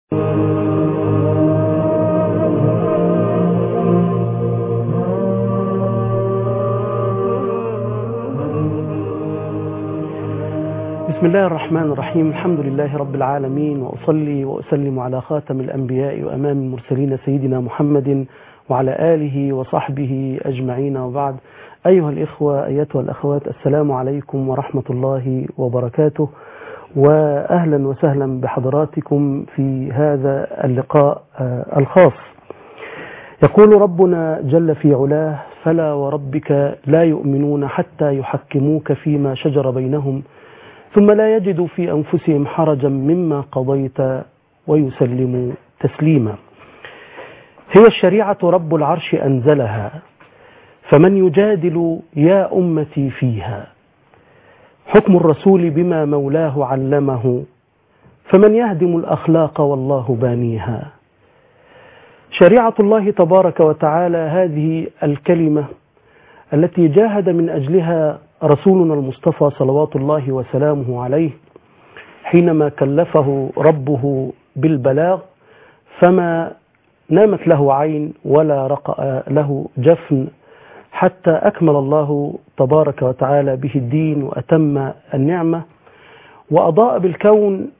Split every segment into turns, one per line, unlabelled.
بسم الله الرحمن الرحيم. الحمد لله رب العالمين، وأصلي وأسلم على خاتم الأنبياء وأمام المرسلين سيدنا محمد وعلى آله وصحبه أجمعين، وبعد. أيها الإخوة أيتها الأخوات، السلام عليكم ورحمة الله وبركاته، وأهلا وسهلا بحضراتكم في هذا اللقاء الخاص. يقول ربنا جل في علاه: فلا وربك لا يؤمنون حتى يحكموك فيما شجر بينهم ثم لا يجدوا في أنفسهم حرجا مما قضيت ويسلموا تسليما. هي الشريعة رب العرش أنزلها، فمن يجادل يا أمتي فيها؟ حكم الرسول بما مولاه علمه، فمن يهدم الأخلاق والله بانيها. شريعة الله تبارك وتعالى هذه الكلمة التي جاهد من أجلها رسولنا المصطفى صلوات الله وسلامه عليه حينما كلفه ربه بالبلاغ، فما نامت له عين ولا رقأ له جفن حتى أكمل الله تبارك وتعالى به الدين وأتم النعمة، وأضاء بالكون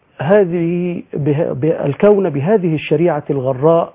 الكون بهذه الشريعة الغراء،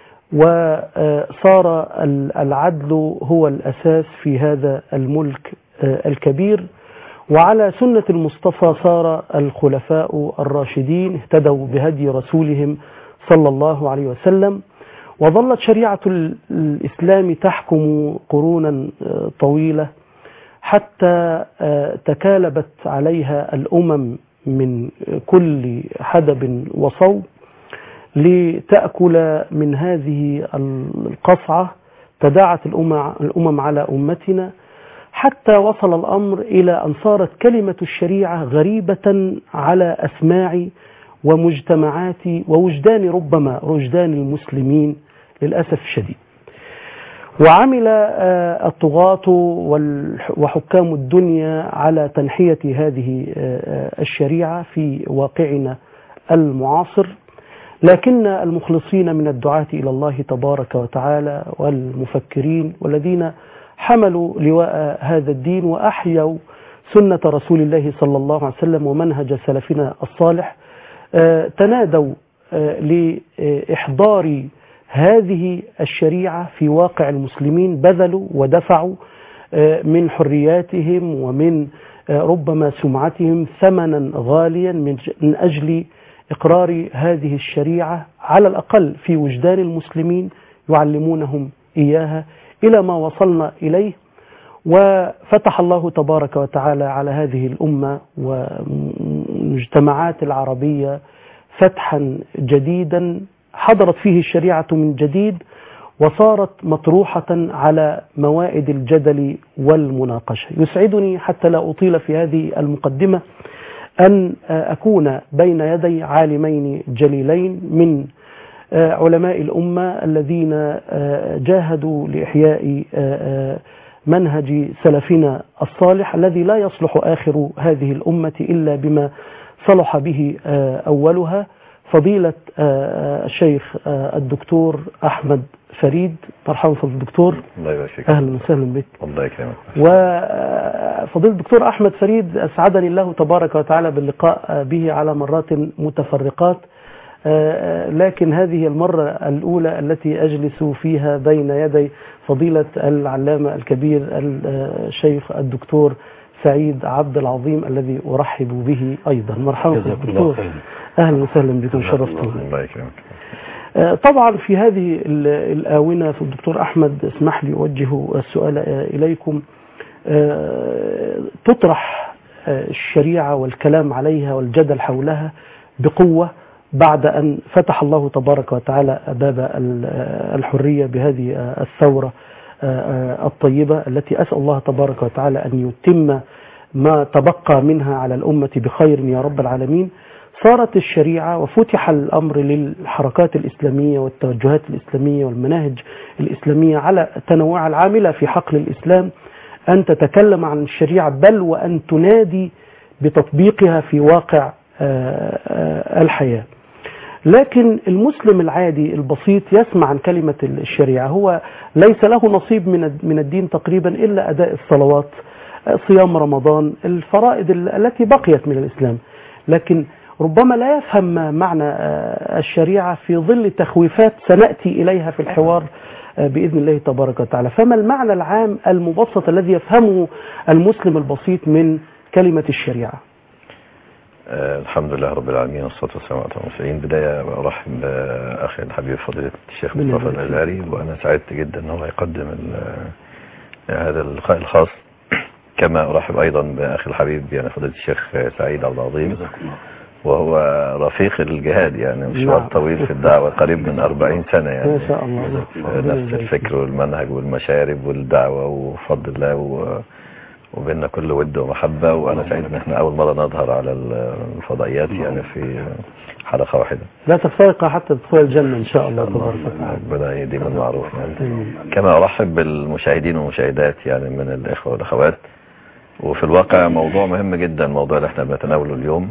وصار العدل هو الأساس في هذا الملك الكبير. وعلى سنة المصطفى صار الخلفاء الراشدين اهتدوا بهدي رسولهم صلى الله عليه وسلم، وظلت شريعة الإسلام تحكم قرونا طويلة حتى تكالبت عليها الأمم من كل حدب وصوب لتأكل من هذه القصعة. تداعت الأمم على أمتنا حتى وصل الأمر إلى أن صارت كلمة الشريعة غريبة على أسماع ومجتمعات ووجدان، ربما وجدان المسلمين للأسف الشديد. وعمل الطغاة وحكام الدنيا على تنحية هذه الشريعة في واقعنا المعاصر، لكن المخلصين من الدعاة إلى الله تبارك وتعالى والمفكرين والذين حملوا لواء هذا الدين وأحيوا سنة رسول الله صلى الله عليه وسلم ومنهج سلفنا الصالح تنادوا لإحضار هذه الشريعة في واقع المسلمين، بذلوا ودفعوا من حرياتهم ومن ربما سمعتهم ثمنا غاليا من أجل إقرار هذه الشريعة على الأقل في وجدان المسلمين، يعلمونهم إياها إلى ما وصلنا إليه. وفتح الله تبارك وتعالى على هذه الأمة والمجتمعات العربية فتحا جديدا حضرت فيه الشريعة من جديد، وصارت مطروحة على موائد الجدل والمناقشة. يسعدني حتى لا أطيل في هذه المقدمة أن أكون بين يدي عالمين جليلين من علماء الأمة الذين جاهدوا لإحياء منهج سلفنا الصالح الذي لا يصلح آخر هذه الأمة إلا بما صلح به أولها. فضيلة الشيخ الدكتور أحمد فريد، مرحبا فضيلة الدكتور.
الله يبارك فيك.
أهلا وسهلا بك.
الله يكرمك.
وفضيلة الدكتور أحمد فريد أسعدني الله تبارك وتعالى باللقاء به على مرات متفرقات، لكن هذه المرة الأولى التي أجلس فيها بين يدي فضيلة العلامة الكبير الشيخ الدكتور سعيد عبد العظيم الذي أرحب به أيضا. مرحبا دكتور. أهلا وسهلا بكم، شرفتم.
الله يكرمك.
طبعا في هذه الآونة في الدكتور أحمد اسمح لي أوجه السؤال إليكم. تطرح الشريعة والكلام عليها والجدل حولها بقوة بعد أن فتح الله تبارك وتعالى باب الحرية بهذه الثورة الطيبة التي أسأل الله تبارك وتعالى أن يتم ما تبقى منها على الأمة بخير يا رب العالمين. صارت الشريعة وفتح الأمر للحركات الإسلامية والتوجهات الإسلامية والمناهج الإسلامية على تنوع العاملة في حقل الإسلام أن تتكلم عن الشريعة، بل وأن تنادي بتطبيقها في واقع الحياة. لكن المسلم العادي البسيط يسمع عن كلمة الشريعة، هو ليس له نصيب من الدين تقريبا إلا أداء الصلوات، صيام رمضان، الفرائض التي بقيت من الإسلام، لكن ربما لا يفهم معنى الشريعة في ظل تخويفات سنأتي إليها في الحوار بإذن الله تبارك وتعالى. فما المعنى العام المبسط الذي يفهمه المسلم البسيط من كلمة الشريعة؟
الحمد لله رب العالمين والصلاة والسلام على المرسلين. بداية أرحب بأخي الحبيب فضيلة الشيخ مصطفى الأزهري، وأنا سعدت جدا أن هو يقدم هذا اللقاء الخاص، كما أرحب أيضا بأخي الحبيب يعني فضيلة الشيخ سعيد عبد العظيم، وهو رفيق الجهاد يعني مشوار طويل في الدعوة، قريب من 40 سنة يعني
ما شاء الله،
نفس الفكر والمنهج والمشارب والدعوة وفضل الله وبيننا كل ود ومحبة. وأنا سعيد إن احنا أول مرة نظهر على الفضائيات يعني في حلقة واحدة.
لا تفترق حتى تدخل الجنة إن شاء الله تبارك وتعالى.
ربنا يديم المعروف يعني. كما أرحب بالمشاهدين والمشاهدات يعني من الإخوة والأخوات. وفي الواقع موضوع مهم جدا، الموضوع اللي احنا بنتناوله اليوم،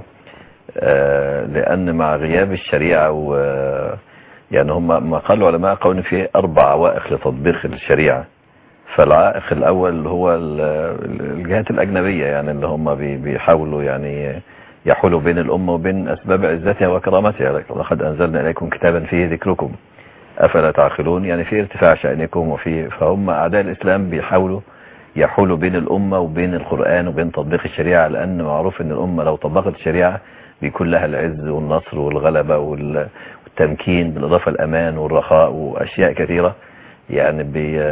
لأن مع غياب الشريعة يعني هم ما قالوا علماء قالوا في 4 عوائق لتطبيق الشريعة. فالعائق الأول هو الجهات الأجنبية يعني اللي هم بيحاولوا يعني يحولوا بين الأمة وبين أسباب عزتها وكرامتها. لقد أنزلنا إليكم كتابا فيه ذكركم أفلا تعقلون، يعني في ارتفاع شأنكم فهم أعداء الإسلام بيحاولوا يحولوا بين الأمة وبين القرآن وبين تطبيق الشريعة، لأن معروف أن الأمة لو طبقت الشريعة بيكون لها العز والنصر والغلبة والتمكين، بالإضافة الأمان والرخاء وأشياء كثيرة يعني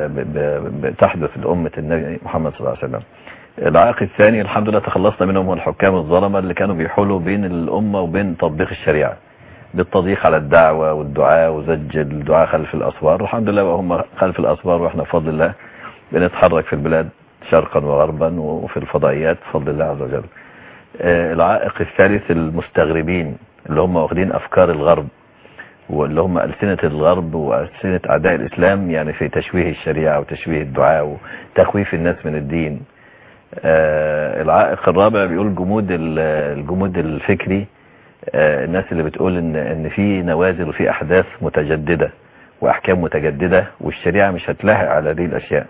بتحدث لأمة النبي محمد صلى الله عليه وسلم. العائق الثاني الحمد لله تخلصنا منهم هو الحكام الظلمة اللي كانوا بيحولوا بين الأمة وبين تطبيق الشريعة بالتضييق على الدعوة والدعاء وزج الدعاء خلف الأسوار. والحمد لله وهم خلف الأسوار وإحنا بفضل الله بنتحرك في البلاد شرقا وغربا وفي الفضائيات بفضل الله عز وجل. العائق الثالث المستغربين اللي هم واخدين أفكار الغرب واللي هم ألسنة الغرب وألسنة أعداء الإسلام يعني في تشويه الشريعة وتشويه الدعاء وتخويف الناس من الدين. العائق الرابع بيقول الجمود الفكري، الناس اللي بتقول إن في نوازل وفي أحداث متجددة وأحكام متجددة والشريعة مش هتلاحق على هذه الأشياء.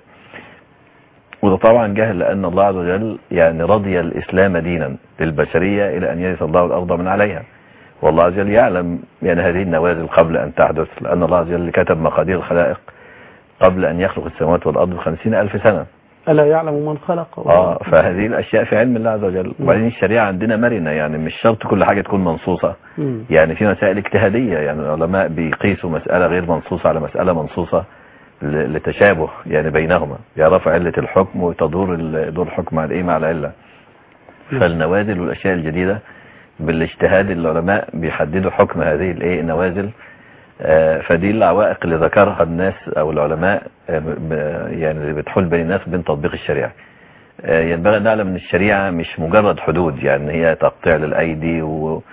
وده طبعا جهل، لأن الله عز وجل يعني رضي الإسلام دينا للبشرية إلى أن يرث الله الأرض من عليها، والله عز وجل يعلم يعني هذه النوازل قبل أن تحدث، لأن الله عز وجل كتب مقادير الخلائق قبل أن يخلق السماوات والأرض ب50,000 سنة.
ألا يعلم من خلق.
فهذه الأشياء في علم الله عز وجل. وبعدين الشريعة عندنا مرنة، يعني مش شرط كل حاجة تكون منصوصة، يعني في مسائل اجتهادية، يعني العلماء بيقيسوا مسألة غير منصوصة على مسألة منصوصة لتشابه يعني بينهما، يعرفوا علة الحكم وتدور الحكم على ايه مع العلة. فالنوازل والأشياء الجديدة بالاجتهاد العلماء بيحددوا حكم هذه النوازل. فدي العوائق اللي ذكرها الناس او العلماء يعني اللي بتحول بين الناس بين تطبيق الشريعة. ينبغي ان نعلم ان الشريعة مش مجرد حدود، يعني هي تقطيع للأيدي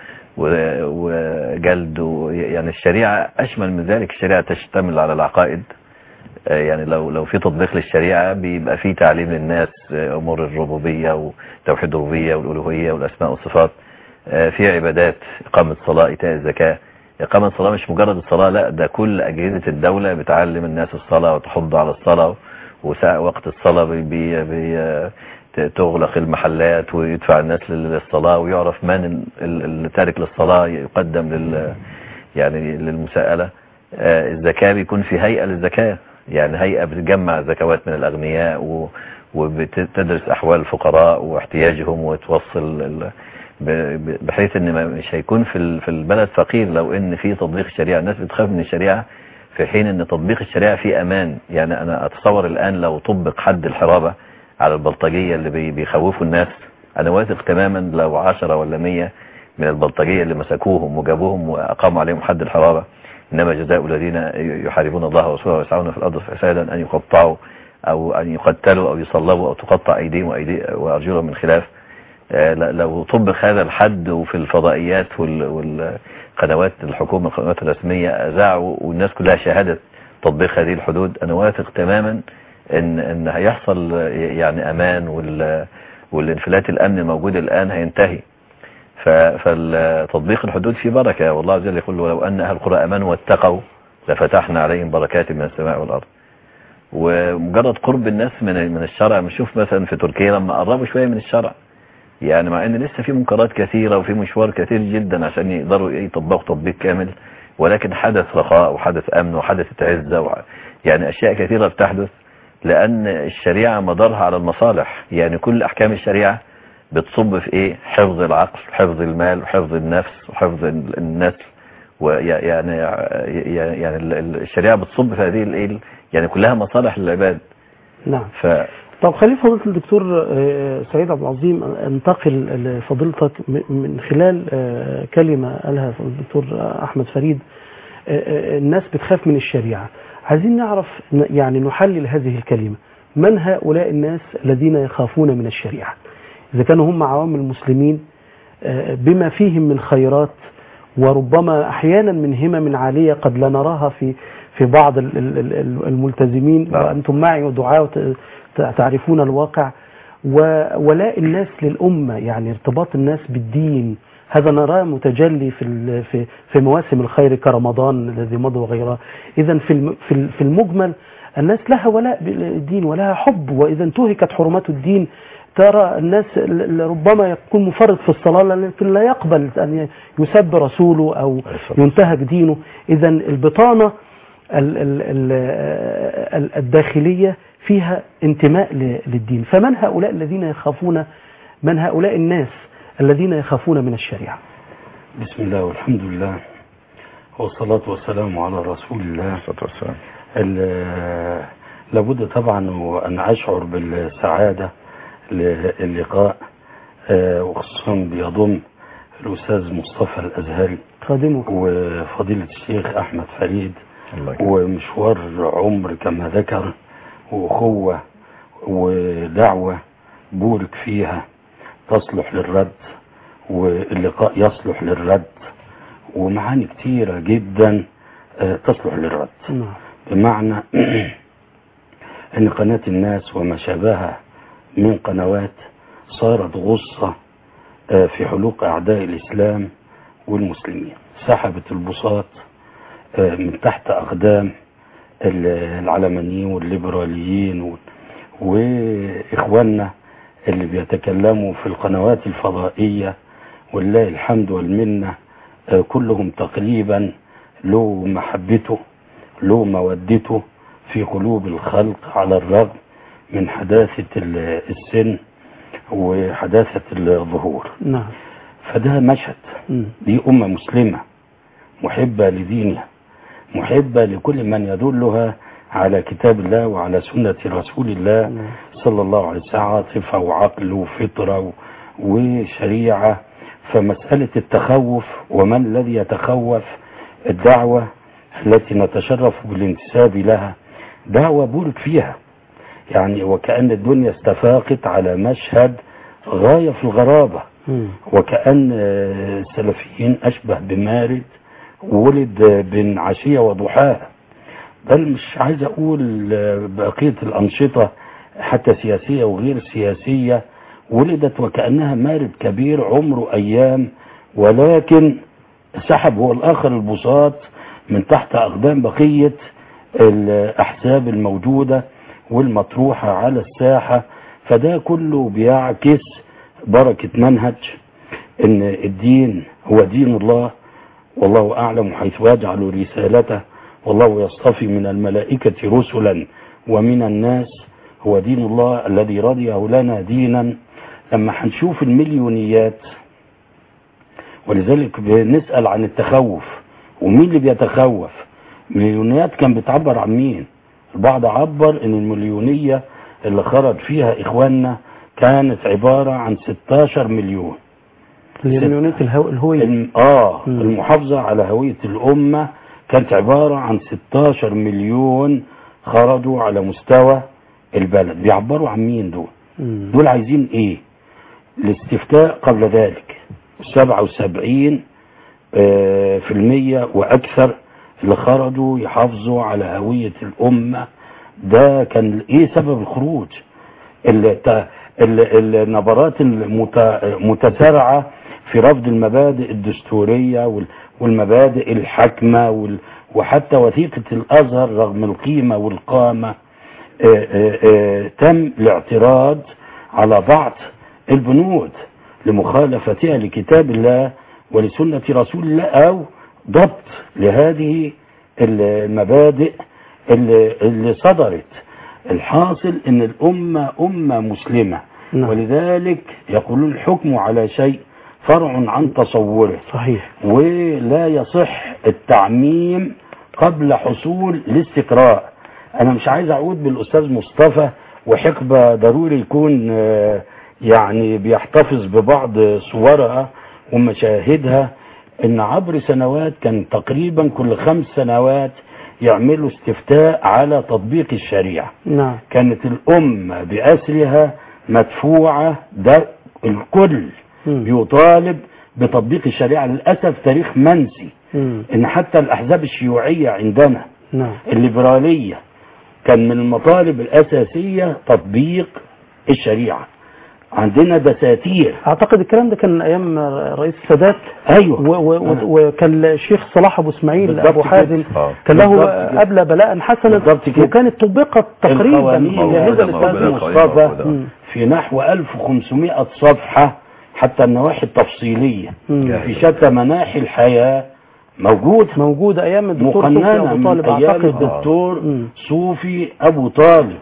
وجلد يعني الشريعة أشمل من ذلك. الشريعة تشتمل على العقائد، يعني لو في تطبيق للشريعة بيبقى في تعليم للناس أمور الربوبية وتوحيد الربوبية والألوهية والأسماء والصفات، في عبادات، إقامة الصلاة، إيتاء الزكاة. إقامة الصلاة مش مجرد الصلاة، لا ده كل أجهزة الدولة بتعلم الناس الصلاة وتحض على الصلاة، ووقت الصلاة تغلق المحلات ويدفع الناس للصلاة، ويعرف من التارك للصلاة يقدم يعني للمساءلة. الزكاة بيكون في هيئة للزكاة، يعني هيئة بتجمع زكوات من الأغنياء وبتدرس أحوال الفقراء واحتياجهم وتوصل بحيث ان مش هيكون في البلد فقير لو ان في تطبيق الشريعة. الناس بتخاف من الشريعة في حين ان تطبيق الشريعة فيه امان. يعني انا اتصور الان لو طبق حد الحرابة على البلطجية اللي بيخوفوا الناس، انا واثق تماما لو 10 ولا 100 من البلطجية اللي مسكوهم وجابوهم واقاموا عليهم حد الحرابة، انما جزاء الذين يحاربون الله ورسوله ويسعون في الارض فسادا ان يقطعوا او ان يقتلوا او يصلبوا او تقطع ايديهم وارجلهم من خلاف. لو طبق هذا الحد وفي الفضائيات والقنوات الحكومة القنوات الرسمية أذاعوا والناس كلها شاهدت تطبيق هذه الحدود، أنا واثق تماما إن هيحصل يعني أمان والانفلات الأمن الموجود الآن هينتهي. فتطبيق الحدود فيه بركة، والله عز وجل يقول ولو أن أهل القرى آمنوا واتقوا لفتحنا عليهم بركات من السماء والأرض. ومجرد قرب الناس من الشرع، نشوف مثلا في تركيا لما قربوا شوية من الشرع، يعني مع ان لسه في منكرات كثيرة وفي مشوار كثير جدا عشان يقدروا يطبقوا تطبيق كامل، ولكن حدث رخاء وحدث امن وحدث عزة يعني اشياء كثيرة بتحدث، لان الشريعة مدارها على المصالح. يعني كل احكام الشريعة بتصب في ايه؟ حفظ العقل، حفظ المال، وحفظ النفس، وحفظ النسل. ويعني الشريعة بتصب في هذه الايه، يعني كلها مصالح للعباد.
نعم. طب خلينا فضيلة الدكتور سعيد عبد العظيم انتقل لفضيلتك من خلال كلمة قالها الدكتور أحمد فريد. الناس بتخاف من الشريعة، عايزين نعرف يعني نحلل هذه الكلمة. من هؤلاء الناس الذين يخافون من الشريعة؟ إذا كانوا هم عوام المسلمين بما فيهم من خيرات، وربما أحيانا من همم عالية قد لا نراها في بعض الملتزمين، وأنتم معي ودعاء تعرفون الواقع، وولاء الناس للأمة، يعني ارتباط الناس بالدين، هذا نراه متجلي في مواسم الخير كرمضان الذي مضى وغيرها. إذا في المجمل الناس لها ولاء بالدين ولها حب، وإذا انتهكت حرمات الدين ترى الناس ربما يكون مفرط في الصلاة لكن لا يقبل أن يسب رسوله أو ينتهك دينه. إذا البطانة الداخلية فيها انتماء للدين. فمن هؤلاء الذين يخافون، من هؤلاء الناس الذين يخافون من الشريعة؟
بسم الله والحمد لله والصلاة والسلام على رسول الله. لابد طبعا وأن أشعر بالسعادة للقاء، وخصوصا بيضم الأستاذ مصطفى الأزهري
خادمه
وفضيلة الشيخ أحمد فريد، ومشوار عمر كما ذكر، وأخوة ودعوة بورك فيها تصلح للرد، واللقاء يصلح للرد، ومعاني كتيرة جدا تصلح للرد. بمعنى أن قناة الناس وما شابهها من قنوات صارت غصة في حلوق أعداء الإسلام والمسلمين، سحبت البساط من تحت أقدام العلمانيين والليبراليين وإخواننا اللي بيتكلموا في القنوات الفضائية، والله الحمد والمنة كلهم تقريبا له محبته، له مودته في قلوب الخلق، على الرغم من حداثة السن وحداثة الظهور.
نعم.
فده مشهد، دي أمة مسلمة محبة لدينها، محبة لكل من يدلها على كتاب الله وعلى سنة رسول الله صلى الله عليه وسلم، عاطفة وعقل وفطرة وشريعة. فمسألة التخوف، ومن الذي يتخوف؟ الدعوة التي نتشرف بالانتساب لها دعوة بورك فيها، يعني وكأن الدنيا استفاقت على مشهد غاية في الغرابة، وكأن السلفيين أشبه بمارد ولد بين عشية وضحاها. بل مش عايز أقول بقية الأنشطة حتى سياسية وغير سياسية، ولدت وكأنها مارد كبير عمره أيام، ولكن سحب هو الآخر البساط من تحت أقدام بقية الأحزاب الموجودة والمطروحة على الساحة. فده كله بيعكس بركة منهج إن الدين هو دين الله، والله أعلم حيث يجعل رسالته، والله يصطفي من الملائكة رسلا ومن الناس، هو دين الله الذي رضيه لنا دينا. لما هنشوف المليونيات، ولذلك بنسأل عن التخوف، ومين اللي بيتخوف؟ المليونيات كان بتعبر عن مين؟ البعض عبر ان المليونية اللي خرج فيها اخواننا كانت عبارة عن 16 مليون.
مليونية الهوية،
المحافظة على هوية الامة كانت عبارة عن 16 مليون خرجوا على مستوى البلد. بيعبروا عن مين دول؟ دول عايزين ايه؟ الاستفتاء قبل ذلك 77% واكثر اللي خرجوا يحافظوا على هوية الامة. ده كان ايه سبب الخروج؟ النبرات المتسارعة في رفض المبادئ الدستورية والمبادئ الحاكمة وحتى وثيقة الأزهر رغم القيمة والقامة تم الاعتراض على بعض البنود لمخالفتها لكتاب الله ولسنة رسول الله أو ضبط لهذه المبادئ اللي صدرت. الحاصل ان الأمة أمة مسلمة، ولذلك يقولون الحكم على شيء فرع عن تصوره.
صحيح.
ولا يصح التعميم قبل حصول الاستقراء. انا مش عايز اعود بالأستاذ مصطفى وحقبة ضروري يكون يعني بيحتفظ ببعض صورها ومشاهدها، ان عبر سنوات كان تقريبا كل 5 سنوات يعملوا استفتاء على تطبيق الشريعة.
نعم.
كانت الأمة بأسرها مدفوعة، ده الكل بيطالب بتطبيق الشريعة. للأسف تاريخ منسي ان حتى الأحزاب الشيوعية عندنا الليبرالية كان من المطالب الأساسية تطبيق الشريعة. عندنا دساتير.
اعتقد الكلام ده كان ايام رئيس السادات.
ايوه.
وكان الشيخ صلاح ابو اسماعيل ابو حازم كان له قبل بلاء حسنا، وكانت طبقت تقريبا جاهزه
للاستاذ مصطفى في نحو 1500 صفحه، حتى النواحي التفصيليه في شتى مناحي الحياه موجوده
ايام الدكتور
صوفي
ابو طالب.
اعتقد الدكتور صوفي ابو طالب.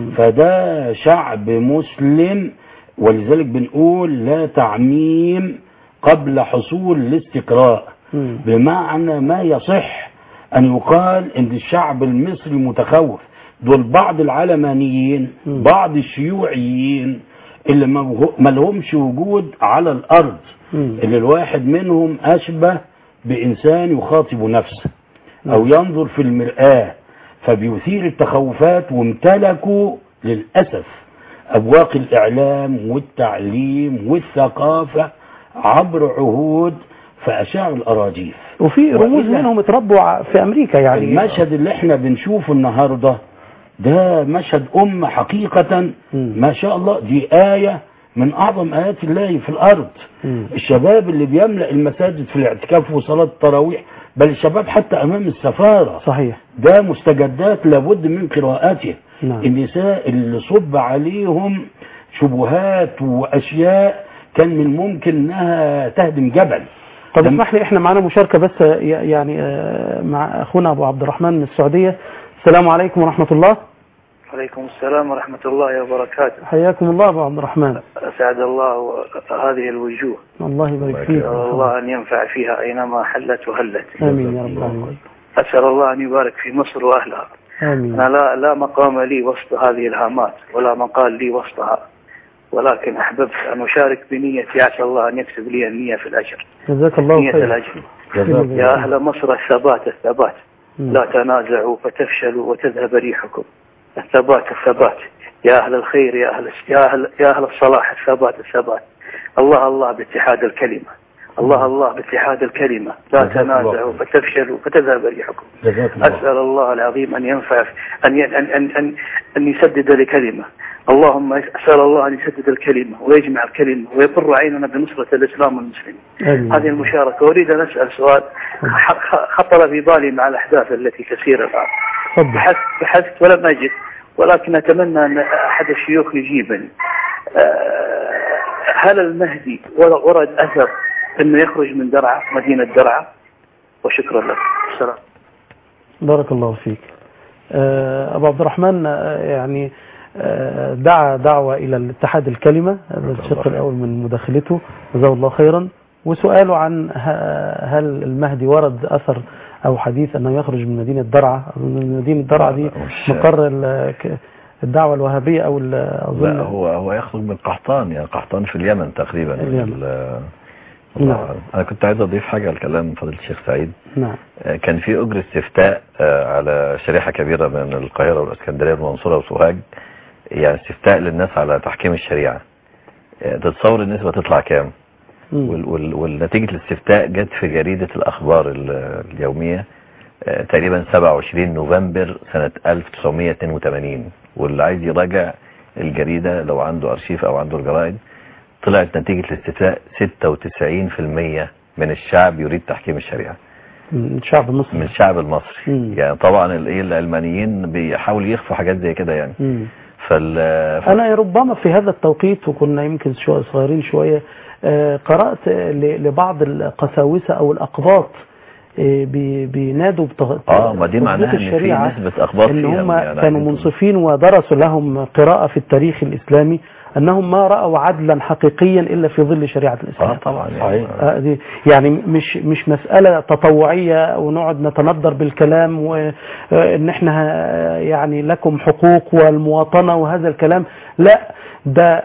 فده شعب مسلم، ولذلك بنقول لا تعميم قبل حصول الاستقراء. بمعنى ما يصح أن يقال أن الشعب المصري متخوف. دول بعض العلمانيين، بعض الشيوعيين اللي ما لهمش وجود على الأرض، اللي الواحد منهم أشبه بإنسان يخاطب نفسه أو ينظر في المرآة، فبيثير التخوفات. وامتلكوا للأسف أبواق الإعلام والتعليم والثقافة عبر عهود، فأشاعوا الأراجيف.
وفي رموز منهم اتربوا في أمريكا. يعني
المشهد اللي احنا بنشوفه النهاردة ده مشهد أمة حقيقة ما شاء الله، دي آية من أعظم آيات الله في الأرض. الشباب اللي بيملأ المساجد في الاعتكاف وصلاة التراويح، بل الشباب حتى أمام السفارة.
صحيح.
ده مستجدات لابد من قراءته. النساء اللي صب عليهم شبهات وأشياء كان من الممكن أنها تهدم جبل.
طب اسمح لي، احنا معنا مشاركة بس يعني مع أخونا أبو عبد الرحمن من السعودية. السلام عليكم ورحمة الله.
عليكم السلام ورحمة الله وبركاته.
حياكم الله أبو عبد الرحمن.
أسعد الله هذه الوجوه.
الله يبارك فيك.
الله أن ينفع فيها أينما حلت وهلت.
آمين يا رب العالمين.
أسأل الله أن يبارك في مصر وأهلها.
آمين.
أنا لا مقام لي وسط هذه الهامات ولا مقال لي وسطها، ولكن أحببت أن أشارك بنيتي. أسأل الله أن يكتب لي النية في الأجر.
جزاك الله خير.
نية الأجر. يا أهل مصر الثبات الثبات. لا تنازعوا فتفشلوا وتذهب ريحكم. الثبات الثبات. يا أهل الخير، يا أهل الصلاح، الثبات الثبات. الله باتحاد الكلمة. الله باتحاد الكلمة. لا تنازعوا فتفشلوا فتذهب ريحكم. أسأل الله العظيم أن ينفع أن يسدد لكلمة. اللهم أسأل الله أن يسدد الكلمة ويجمع الكلمة ويقر عيننا بنصرة الإسلام والمسلمين. هذه المشاركة. أريد أن أسأل سؤال خطر في بالي مع الأحداث التي تسير الآن. بحثت ولم أجد، ولكن أتمنى أن أحد الشيوخ يجيبني. هل المهدي ورد أثر أنه يخرج من درعا، مدينة درعا؟ وشكرا لك. السلام.
بارك الله فيك. أبو عبد الرحمن يعني دعا دعوة إلى الاتحاد الكلمة. هذا الشق الأول من مداخلته، جزاه الله خيرا. وسؤاله عن هل المهدي ورد أثر أو حديث أنه يخرج من مدينة درعا. مدينة درعا دي مقر الدعوة الوهابية أو أظن.
لا، هو يخرج من قحطان، يعني قحطان في اليمن تقريبا. أنا كنت عايز أضيف حاجة لكلام فضيلة الشيخ سعيد.
نعم. كان
في أجر استفتاء على شريحة كبيرة من القاهرة والإسكندرية والمنصورة وسوهاج، يعني استفتاء للناس على تحكيم الشريعة. تتصور النسبة تطلع كام؟ والنتيجة الاستفتاء جت في جريدة الأخبار اليومية تقريبا 27 نوفمبر سنة 1982. واللي عايز يراجع الجريدة لو عنده أرشيف أو عنده الجرائد طلعت نتيجة الاستفتاء 96% من الشعب يريد تحكيم الشريعة
من الشعب المصري.
من الشعب المصري. يعني طبعا العلمانيين بيحاولوا يخفوا حاجات زي كده يعني.
أنا ربما في هذا التوقيت وكنا يمكن صغيرين شوية قرأت لبعض القساوسة أو الأقباط بينادوا
ما دي معناها ان في نسبة أقباط
إن
فيها
هم
يعني
كانوا منصفين ودرسوا لهم قراءة في التاريخ الإسلامي أنهم ما رأوا عدلا حقيقيا إلا في ظل شريعة الإسلام.
طبعا
يعني مش مسألة تطوعية ونقعد نتندر بالكلام وإن احنا يعني لكم حقوق والمواطنة وهذا الكلام. لا، ده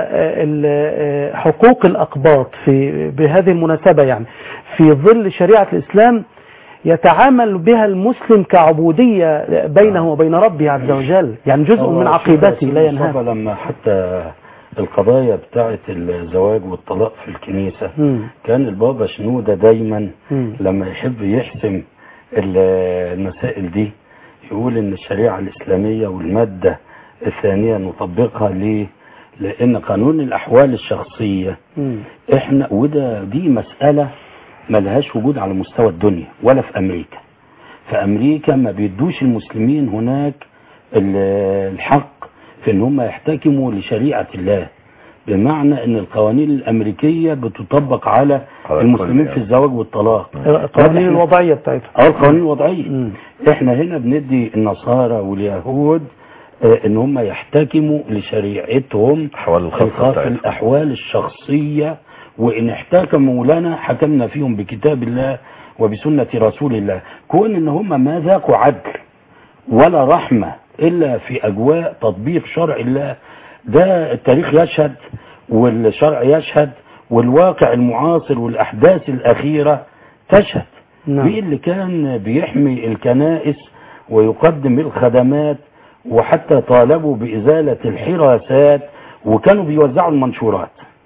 حقوق الأقباط بهذه المناسبة يعني في ظل شريعة الإسلام يتعامل بها المسلم كعبودية بينه وبين ربه عز وجل، يعني جزء من عقيدته لا ينهى.
لما حتى القضايا بتاعت الزواج والطلاق في الكنيسة كان البابا شنودة دايما لما يحب يحسم المسائل دي يقول ان الشريعة الإسلامية والمادة الثانية نطبقها ليه؟ لأن قانون الأحوال الشخصية احنا دي مسألة ملهاش وجود على مستوى الدنيا ولا في أمريكا. في أمريكا ما بيدوش المسلمين هناك الحق في ان هم يحتكموا لشريعة الله، بمعنى ان القوانين الأمريكية بتطبق على المسلمين في الزواج والطلاق،
القوانين الوضعية بتاعتها.
القوانين الوضعية. احنا هنا بندي النصارى واليهود ان هم يحتكموا لشريعتهم في الأحوال الشخصية، وإن احتكموا لنا حكمنا فيهم بكتاب الله وبسنة رسول الله. كون إن هم ما ذاقوا عدل ولا رحمة إلا في أجواء تطبيق شرع الله، ده التاريخ يشهد والشرع يشهد والواقع المعاصر والأحداث الأخيرة تشهد. مين اللي كان بيحمي الكنائس ويقدم الخدمات وحتى طالبوا بإزالة الحراسات وكانوا بيوزعوا المنشورات،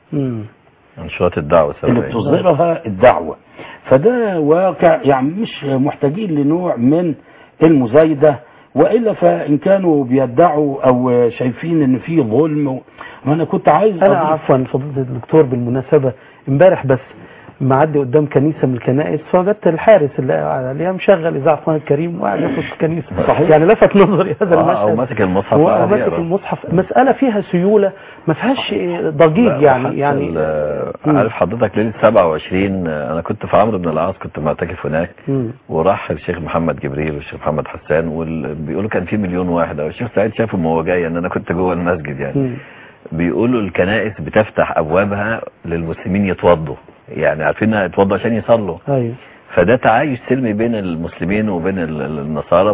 منشورات الدعوة
اللي بتصدرها الدعوة. فده واقع يعني مش محتاجين لنوع من المزايدة، وإلا فإن كانوا بيدعوا أو شايفين إن في ظلم. وأنا كنت عايز
عفوا فضيلة الدكتور بالمناسبة امبارح بس معدي قدام كنيسة من الكنائس فوجدت الحارس اللي مشغل إذاعة القرآن الكريم وقاعد يخش الكنيسة. صحيح. يعني لفت نظري هذا المشهد.
وماسك المصحف.
وماسك المصحف. مسألة فيها سيولة ما فيهاش ضجيج يعني.
عارف حضرتك ليلة 27 أنا كنت في عمرو بن العاص، كنت معتكف هناك وراح الشيخ محمد جبريل والشيخ محمد حسان وبيقولوا كان في 1,000,000 واحد، والشيخ سعيد شافهم وهو جاي ان انا كنت جوه المسجد يعني. بيقولوا الكنائس بتفتح ابوابها للمسلمين يتوضوا، يعني عارفين يتوضوا عشان يصلوا.
ايوه.
فده تعايش سلمي بين المسلمين وبين النصارى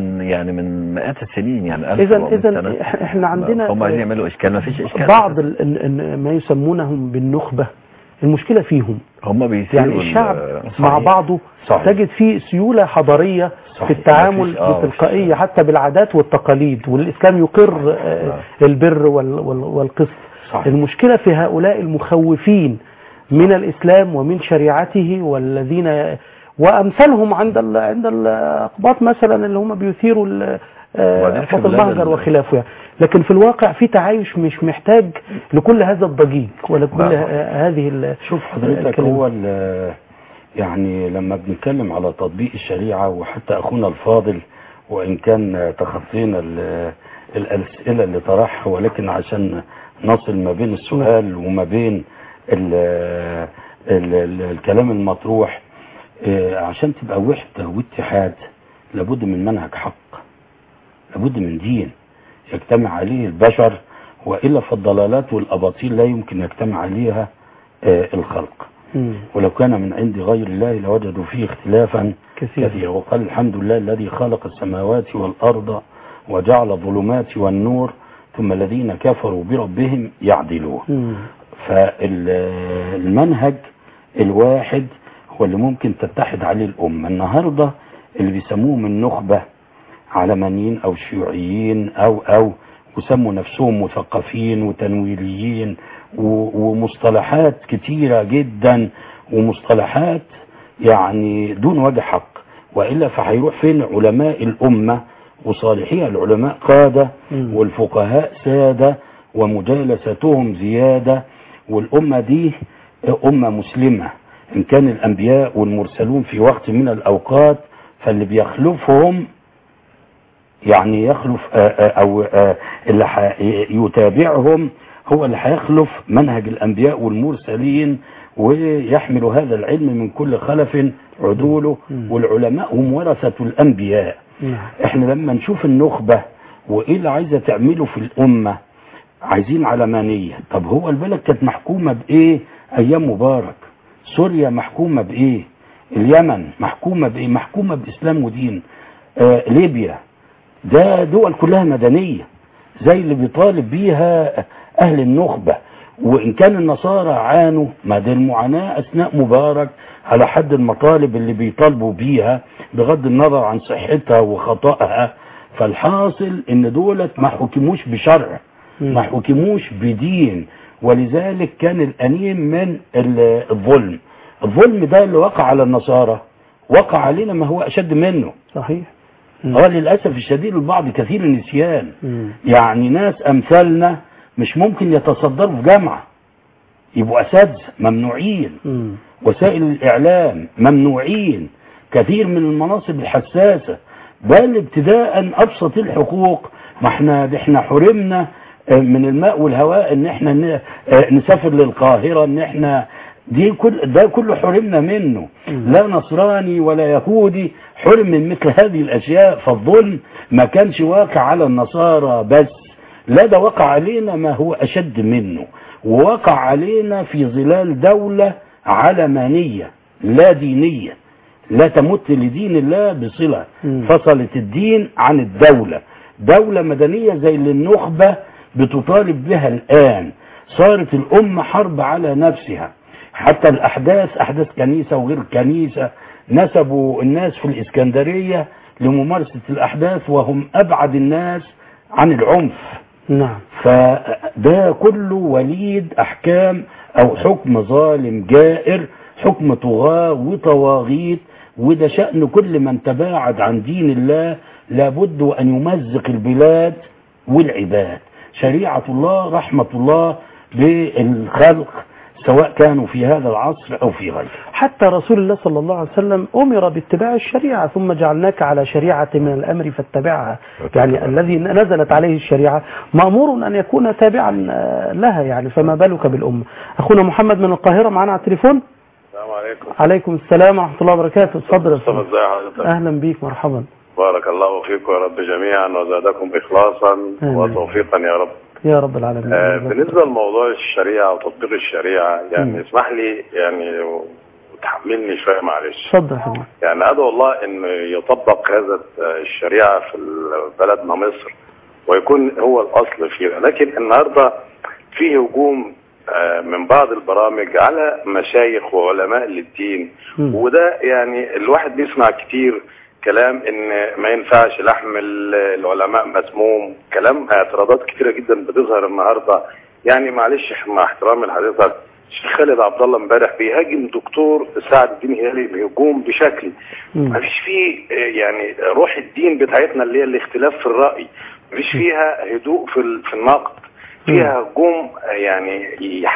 من مئات السنين يعني.
اذا احنا عندنا
هم عايزين يعملوا اشكال، ما فيش اشكال.
بعض ما يسمونهم بالنخبة المشكلة فيهم،
هم بيسيروا
يعني الشعب مع بعضه. صحيح. تجد فيه سيولة حضارية. صحيح. في التعامل بتلقائية حتى بالعادات والتقاليد، والإسلام يقر البر والقسط. المشكلة في هؤلاء المخوفين من الإسلام ومن شريعته، والذين وأمثالهم عند الأقباط مثلا اللي هم بيثيروا أقباط المهجر وخلافه. لكن في الواقع في تعايش مش محتاج لكل هذا الضجيج ولا كل هذه.
شوف حضرتك، هو يعني لما بنتكلم على تطبيق الشريعة، وحتى أخونا الفاضل وإن كان تخطينا الأسئلة اللي طرحها، ولكن عشان نصل ما بين السؤال وما بين الكلام المطروح، عشان تبقى وحدة واتحاد لابد من منهج حق، لابد من دين يجتمع عليه البشر، وإلا فالضلالات والأباطيل لا يمكن يجتمع عليها الخلق. ولو كان من عند غير الله لوجدوا فيه اختلافا كثيرا. وقال الحمد لله الذي خلق السماوات والأرض وجعل الظلمات والنور ثم الذين كفروا بربهم يعدلون. فالمنهج الواحد هو اللي ممكن تتحد عليه الأمة. النهاردة اللي بيسموهم النخبة علمانيين أو شيوعيين أو وسموا نفسهم مثقفين وتنويريين ومصطلحات كتيرة جدا، ومصطلحات يعني دون وجه حق، وإلا فهيروح فين علماء الأمة وصالحيها؟ العلماء قادة والفقهاء سادة ومجالستهم زيادة، والأمة دي أمة مسلمة، إن كان الأنبياء والمرسلون في وقت من الأوقات، فاللي بيخلفهم يعني يخلف أو اللي يتابعهم هو اللي هيخلف منهج الأنبياء والمرسلين، ويحمل هذا العلم من كل خلف عدوله، والعلماء هم ورثة الأنبياء. احنا لما نشوف النخبة وإيه اللي عايزة تعمله في الأمة، عايزين علمانية. طب هو البلد كانت محكومة بإيه أيام مبارك؟ سوريا محكومة بإيه؟ اليمن محكومة بإيه؟ محكومة بإسلام ودين. ليبيا ده دول كلها مدنية زي اللي بيطالب بيها أهل النخبة. وإن كان النصارى عانوا ما دي المعاناة أثناء مبارك على حد المطالب اللي بيطالبوا بيها بغض النظر عن صحتها وخطأها. فالحاصل إن دولت ما حكموش بشرع، ما حكموش بدين، ولذلك كان الأنيم من الظلم. الظلم ده اللي وقع على النصارى وقع علينا ما هو أشد منه.
صحيح.
للأسف الشديد البعض كثير النسيان. يعني ناس أمثالنا مش ممكن يتصدروا في جامعة، يبقوا أساتذة ممنوعين، وسائل الإعلام ممنوعين، كثير من المناصب الحساسة، بل ابتداء أبسط الحقوق. ما احنا حرمنا من الماء والهواء، ان احنا نسافر للقاهرة، ان احنا ده كله حرمنا منه. لا نصراني ولا يهودي حرم من مثل هذه الأشياء. فالظلم ما كانش واقع على النصارى بس، لا ده وقع علينا ما هو أشد منه، ووقع علينا في ظلال دولة علمانية لا دينية، لا تمت لدين الله بصلة، فصلت الدين عن الدولة. دولة مدنية زي اللي النخبة بتطالب بها الآن. صارت الأمة حرب على نفسها. حتى الأحداث، أحداث كنيسة وغير كنيسة، نسبوا الناس في الإسكندرية لممارسة الأحداث وهم أبعد الناس عن العنف.
نعم.
فده كله وليد أحكام أو حكم ظالم جائر، حكم طغاة وطواغيت. وده شأن كل من تباعد عن دين الله، لابد أن يمزق البلاد والعباد. شريعة الله رحمة الله بالخلق، سواء كانوا في هذا العصر أو في غيره.
حتى رسول الله صلى الله عليه وسلم أمر باتباع الشريعة، ثم جعلناك على شريعة من الأمر فاتبعها. يعني الذي نزلت عليه الشريعة مأمور أن يكون تابعا لها، يعني فما بالك بالأمة. أخونا محمد من القاهرة معنا على التليفون.
السلام عليكم.
عليكم السلام ورحمة الله وبركاته. اتفضل.
ازي حضرتك؟
أهلا بيك، مرحبا.
بارك الله فيكم يا رب جميعا، وزادكم إخلاصا وتوفيقا يا رب.
يا رب العالمين.
بالنسبة لموضوع الشريعة وتطبيق الشريعة، يعني اسمح لي يعني وتحملني شوية معلش.
اتفضل حبيبي.
يعني أدعو الله أن يطبق هذا الشريعة في بلدنا مصر ويكون هو الأصل فيها. لكن النهاردة فيه هجوم من بعض البرامج على مشايخ وعلماء للدين، وده يعني الواحد بيسمع كتير كلام ان ما ينفعش لحم العلماء مسموم، كلام اعتراضات كتيرة جدا بتظهر النهاردة. يعني معلش مع احترامي لحضرتك، الشيخ خالد عبد الله امبارح بيهاجم دكتور سعد الدين هلالي بهجوم بشكل ما فيش فيه يعني روح الدين بتاعتنا اللي هي الاختلاف في الرأي، ما فيش فيها هدوء في النقد، فيها هجوم يعني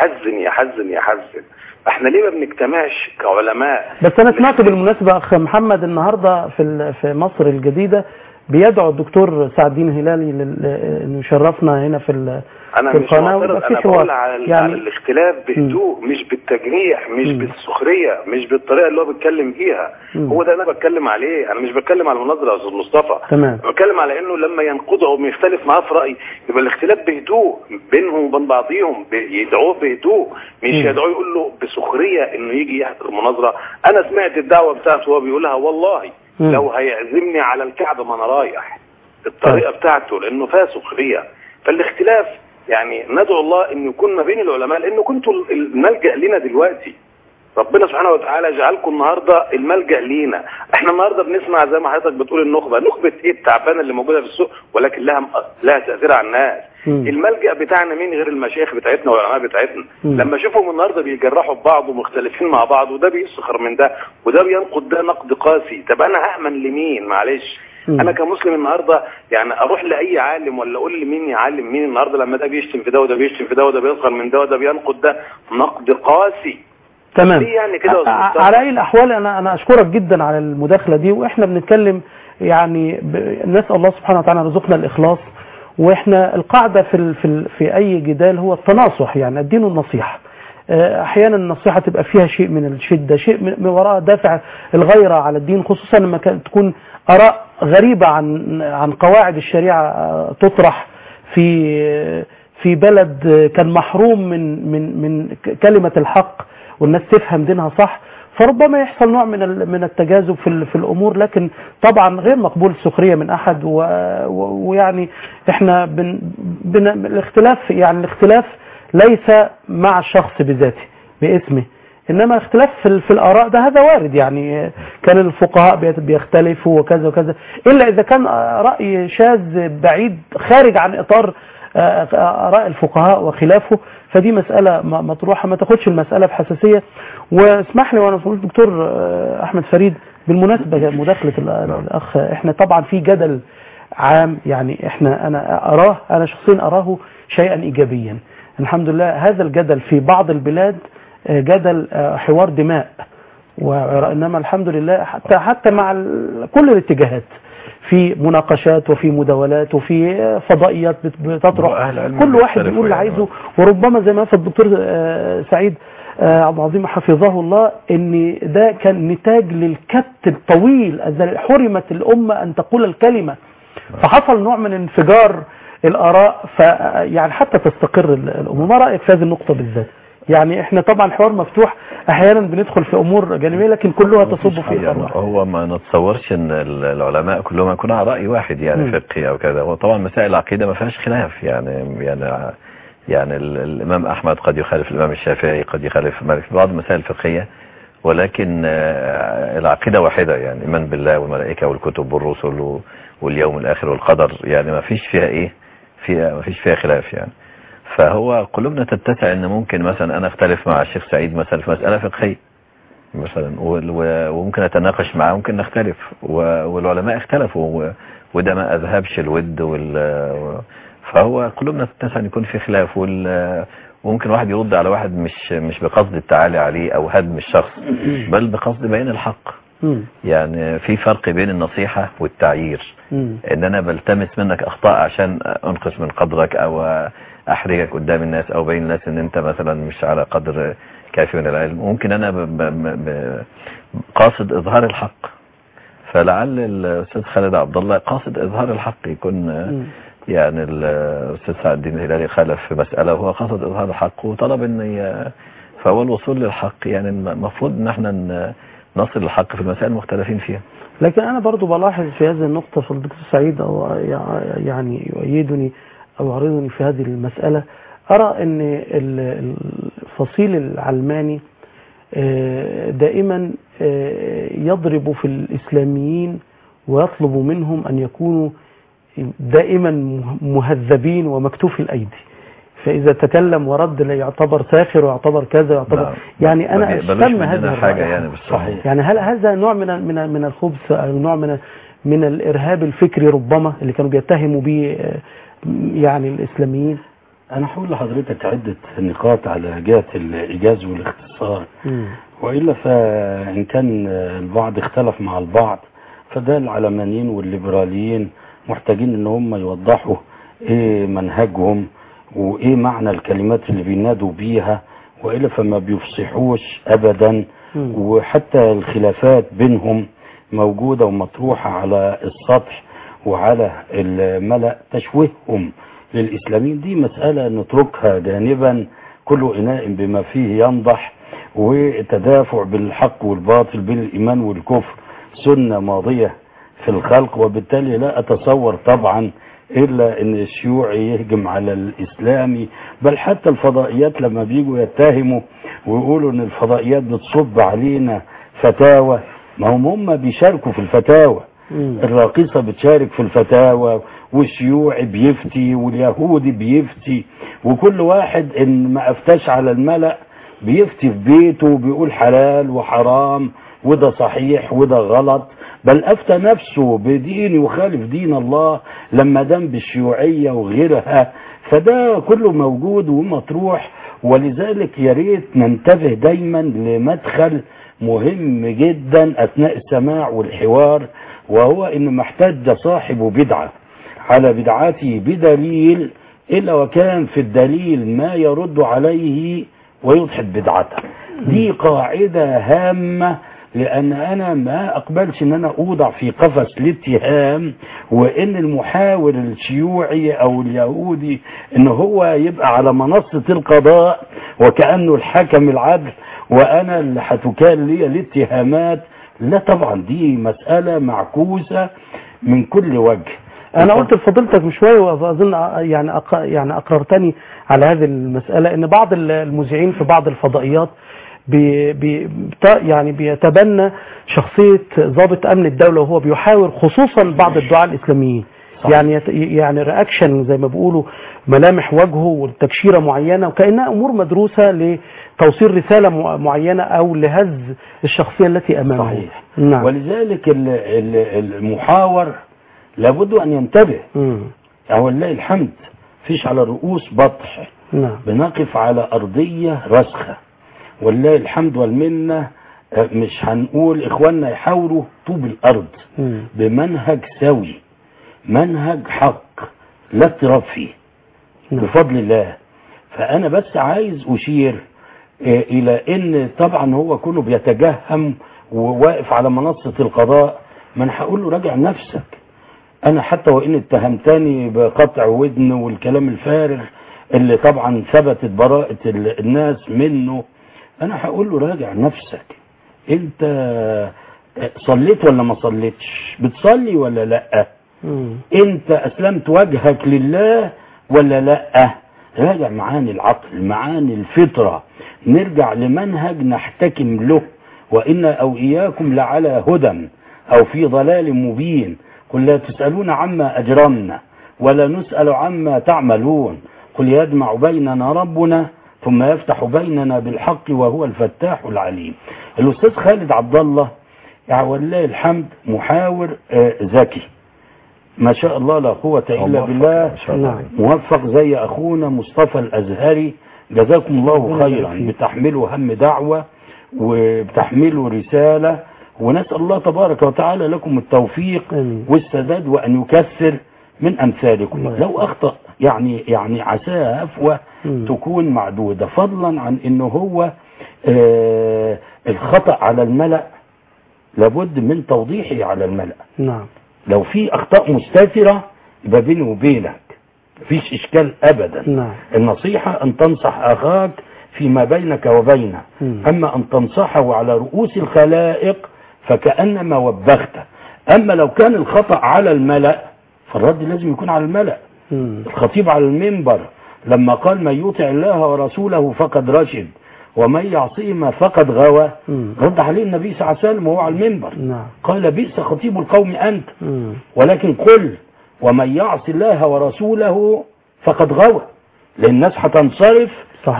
يحزن. احنا ليه ما بنجتمعش كعلماء؟
بس انا سمعت بالمناسبة اخ محمد النهاردة في مصر الجديدة بيدعو الدكتور سعد الدين هلالي انه يشرفنا هنا في
انا
في
مش
القناة.
معترض، انا بقول على الاختلاف بهدوء، مش بالتجريح، مش بالسخرية، مش بالطريقة اللي هو بيتكلم بيها. هو ده انا بتكلم عليه. انا مش بتكلم على المناظرة يا استاذ مصطفى، بتكلم على انه لما ينقضه او يختلف معاه في رأي يبقى الاختلاف بهدوء بينهم وبين بعضيهم، يدعوه بهدوء، مش يدعوه يقول له بسخرية انه يجي يحضر المناظرة. انا سمعت الدعوة بتاعته وهو بيقولها، والله لو هيعزمني على الكعبة ما انا رايح. الطريقة بتاعته لانه فيها سخرية. فالاختلاف يعني ندعو الله ان يكون ما بين العلماء، لانه كنتوا الملجأ لنا دلوقتي. ربنا سبحانه وتعالى جعلكم النهارده الملجأ لينا. احنا النهارده بنسمع زي ما حضرتك بتقول النخبه ايه التعبانه اللي موجوده في السوق، ولكن لها تأثير على الناس. الملجأ بتاعنا مين غير المشايخ بتاعتنا والعلماء بتاعتنا؟ لما اشوفهم النهارده بيجرحوا ببعض ومختلفين مع بعض، وده بيسخر من ده وده بينقد ده نقد قاسي، طب انا هأمن لمين؟ معلش انا كمسلم النهارده يعني اروح لاي عالم ولا اقول لمين يعلم مين النهارده لما ده بيشتم في ده وده بيشتم في ده وده بيسخر من ده وده بينقد ده نقد قاسي.
تمام.
يعني كده
على اي الاحوال انا اشكرك جدا على المداخله دي، واحنا بنتكلم يعني نسال الله سبحانه وتعالى يرزقنا الاخلاص، واحنا القاعده في اي جدال هو التناصح، يعني الدين النصيحه. احيانا النصيحه تبقى فيها شيء من الشده، شيء من وراء دافع الغيره على الدين، خصوصا لما تكون اراء غريبه عن قواعد الشريعه تطرح في بلد كان محروم من كلمه الحق والناس تفهم دينها صح، فربما يحصل نوع من التجاذب في الامور، لكن طبعا غير مقبول السخريه من احد. ويعني احنا الاختلاف، يعني الاختلاف ليس مع الشخص بذاته باسمه، انما اختلاف في الاراء ده هذا وارد. يعني كان الفقهاء بيختلفوا وكذا وكذا، الا اذا كان راي شاذ بعيد خارج عن اطار آراء الفقهاء وخلافه، فدي مسألة مطروحة، ما تاخدش المسألة بحساسية. واسمح لي وانا بقول الدكتور احمد فريد، بالمناسبة مداخلة الاخ، احنا طبعا في جدل عام، يعني انا شخصيا اراه شيئا ايجابيا الحمد لله. هذا الجدل في بعض البلاد جدل حوار دماء، وانما الحمد لله حتى مع كل الاتجاهات في مناقشات وفي مداولات وفي فضائيات بتطرح، كل واحد يقول اللي عايزه. وربما زي ما قال الدكتور سعيد عبد العظيم حفظه الله، ان ده كان نتاج للكت الطويل، حرمت الامه ان تقول الكلمه، فحصل نوع من انفجار الاراء، يعني حتى تستقر الامور. ما رايك في هذه النقطه بالذات؟ يعني احنا طبعا حوار مفتوح، احيانا بندخل في امور جانبيه لكن كلها تصب في
يعني هو ما نتصورش ان العلماء كلهم يكونوا على راي واحد يعني فقهي او كذا. وطبعا مسائل العقيده ما فيهاش خلاف، يعني الامام احمد قد يخالف الامام الشافعي، قد يخالف مالك في بعض المسائل الفقهيه، ولكن العقيده واحده، يعني ايمان بالله والملائكه والكتب والرسل واليوم الاخر والقدر، يعني ما فيش فيها خلاف يعني. فهو قلوبنا تتسع ان ممكن مثلا انا اختلف مع الشيخ سعيد مثلا في مسألة فقهية مثلا، وممكن اتناقش معاه، ممكن نختلف، والعلماء اختلفوا، وده ما اذهبش الود فهو قلوبنا تتسع ان يكون في خلاف، وممكن واحد يرد على واحد مش بقصد التعالي عليه او هدم الشخص، بل بقصد بيان الحق. يعني في فرق بين النصيحة والتعيير، ان انا بلتمس منك اخطاء عشان انقص من قدرك او احرجك قدام الناس او بين الناس ان انت مثلا مش على قدر كافي من العلم. ممكن انا قاصد اظهار الحق، فلعل الاستاذ خالد عبد الله قاصد اظهار الحق، يكون يعني الاستاذ سعد الدين الهلالي خالف في مسألة وهو قاصد اظهار الحق وطلب ان فهو الوصول للحق، يعني المفروض ان احنا نصل للحق في المسائل المختلفين فيها.
لكن انا برضو بلاحظ في هذه النقطة في الدكتور سعيد، او يعني يؤيدني او يعرضني في هذه المسألة، ارى ان الفصيل العلماني دائما يضرب في الاسلاميين ويطلب منهم ان يكونوا دائما مهذبين ومكتوفي الايدي، فاذا تكلم ورد لا يعتبر ساخر ويعتبر كذا يعتبر، يعني انا اشتم هذه
حاجة يعني
صحيح. يعني هل هذا نوع من الخبث او نوع من الارهاب الفكري ربما اللي كانوا بيتهموا به يعني الاسلاميين؟
انا هقول لحضرتك عدة نقاط على جهة الايجاز والاختصار، والا فان كان البعض اختلف مع البعض، فده العلمانيين والليبراليين محتاجين ان هم يوضحوا ايه منهجهم وايه معنى الكلمات اللي بينادوا بيها، والا فما بيفصحوش ابدا. وحتى الخلافات بينهم موجودة ومطروحة على السطح وعلى الملأ، تشويههم للإسلاميين دي مسألة نتركها جانبا، كل إناء بما فيه ينضح، وتدافع بالحق والباطل بين الإيمان والكفر سنة ماضية في الخلق، وبالتالي لا أتصور طبعا إلا أن الشيوعي يهجم على الإسلامي. بل حتى الفضائيات لما بيجوا يتهموا ويقولوا أن الفضائيات بتصب علينا فتاوى، ما هم بيشاركوا في الفتاوى، الراقصة بتشارك في الفتاوى، والشيوعي بيفتي، واليهودي بيفتي، وكل واحد إن ما أفتاش على الملأ بيفتي في بيته وبيقول حلال وحرام وده صحيح وده غلط، بل أفتى نفسه بدين يخالف دين الله لما دام بالشيوعية وغيرها. فده كله موجود ومطروح. ولذلك يا ريت ننتبه دايما لمدخل مهم جدا أثناء السماع والحوار، وهو إن ما احتج صاحب بدعة على بدعته بدليل إلا وكان في الدليل ما يرد عليه ويضحك بدعته. دي قاعدة هامة، لأن أنا ما أقبلش أن أنا أوضع في قفص الاتهام، وإن المحاور الشيوعي أو اليهودي إن هو يبقى على منصة القضاء وكأنه الحكم العدل وأنا اللي هتكال لي الاتهامات. لا طبعا، دي مسألة معكوسة من كل وجه.
أنا قلت لفضيلتك من شوية وأظن يعني أقررتني على هذه المسألة، إن بعض المذيعين في بعض الفضائيات يعني بيتبنى شخصية ضابط أمن الدولة وهو بيحاور خصوصا بعض الدعاة الإسلاميين. يعني رياكشن زي ما بيقولوا، ملامح وجهه والتكشيرة معينة، وكأنها أمور مدروسة لتوصيل رسالة معينة أو لهز الشخصية التي أمامه.
صحيح.
نعم.
ولذلك المحاور لابد أن ينتبه. ولله الحمد فيش على الرؤوس بطح.
نعم.
بنقف على أرضية رسخة ولله الحمد والمنة. مش هنقول إخواننا يحاوروا طوب الأرض بمنهج سوي، منهج حق لا اضطراب فيه بفضل الله. فأنا بس عايز أشير إلى إن طبعا هو كله بيتجهم وواقف على منصة القضاء. ما أنا هقول له راجع نفسك. أنا حتى وإن اتهمتني بقطع ودن والكلام الفارغ اللي طبعا ثبتت براءة الناس منه، أنا هقول له راجع نفسك. أنت صليت ولا ما صليتش؟ بتصلي ولا لأ؟ أنت أسلمت وجهك لله ولا لأ؟ راجع معاني العقل، معاني الفطرة، نرجع لمنهج نحتكم له. وإنا أو إياكم لعلى هدى أو في ضلال مبين. قل لا تسألون عما أجرمنا ولا نسأل عما تعملون. قل يجمع بيننا ربنا ثم يفتح بيننا بالحق وهو الفتاح العليم. الأستاذ خالد عبد الله يعني والله الحمد محاور ذكي ما شاء الله لا قوة إلا بالله، موفق زي أخونا مصطفى الأزهري، جزاكم الله خيرا. بتحملوا هم دعوة وبتحملوا رسالة، ونسأل الله تبارك وتعالى لكم التوفيق والسداد وأن يكثر من أمثالكم. لو أخطأ يعني عساها هفوة تكون معدودة، فضلا عن أنه هو الخطأ على الملأ لابد من توضيحه على الملأ.
نعم.
لو في أخطاء مستترة يبقى بيني وبينك مفيش إشكال أبدا.
نعم.
النصيحة أن تنصح أخاك فيما بينك وبينه، أما أن تنصحه على رؤوس الخلائق فكأنما وبخته. أما لو كان الخطأ على الملأ فالرد لازم يكون على الملأ. الخطيب على المنبر لما قال من يطع الله ورسوله فقد رشد ومن يعصيهما فقد غوى، رد عليه النبي صلى الله عليه وسلم وهو على المنبر. قال بئس خطيب القوم أنت، ولكن قل ومن يعص الله ورسوله فقد غوى، لأن الناس هتنصرف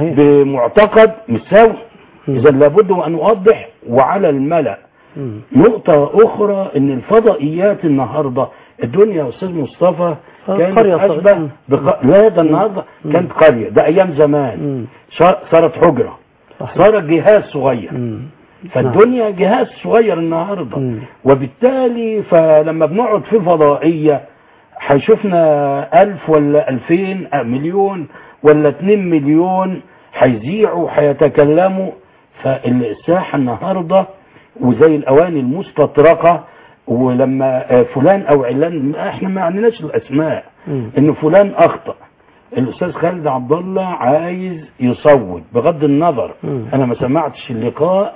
بمعتقد مش سوي. إذا لابد أن أوضح وعلى الملأ. نقطة أخرى إن الفضائيات النهاردة الدنيا يا أستاذ مصطفى كانت أشبه لا ده النهاردة كانت قرية، ده أيام زمان صارت حجرة، صارت جهاز صغير. فالدنيا جهاز صغير النهاردة، وبالتالي فلما بنقعد في فضائية هيشوفنا 1000 ولا 2000 مليون ولا 2 مليون هيذيعوا هيتكلموا. فالساحة النهاردة وزي الأواني المستطرقة، ولما فلان أو علان احنا ما عندناش الأسماء، إن فلان أخطأ، الأستاذ خالد عبد الله عايز يصوت بغض النظر. أنا ما سمعتش اللقاء،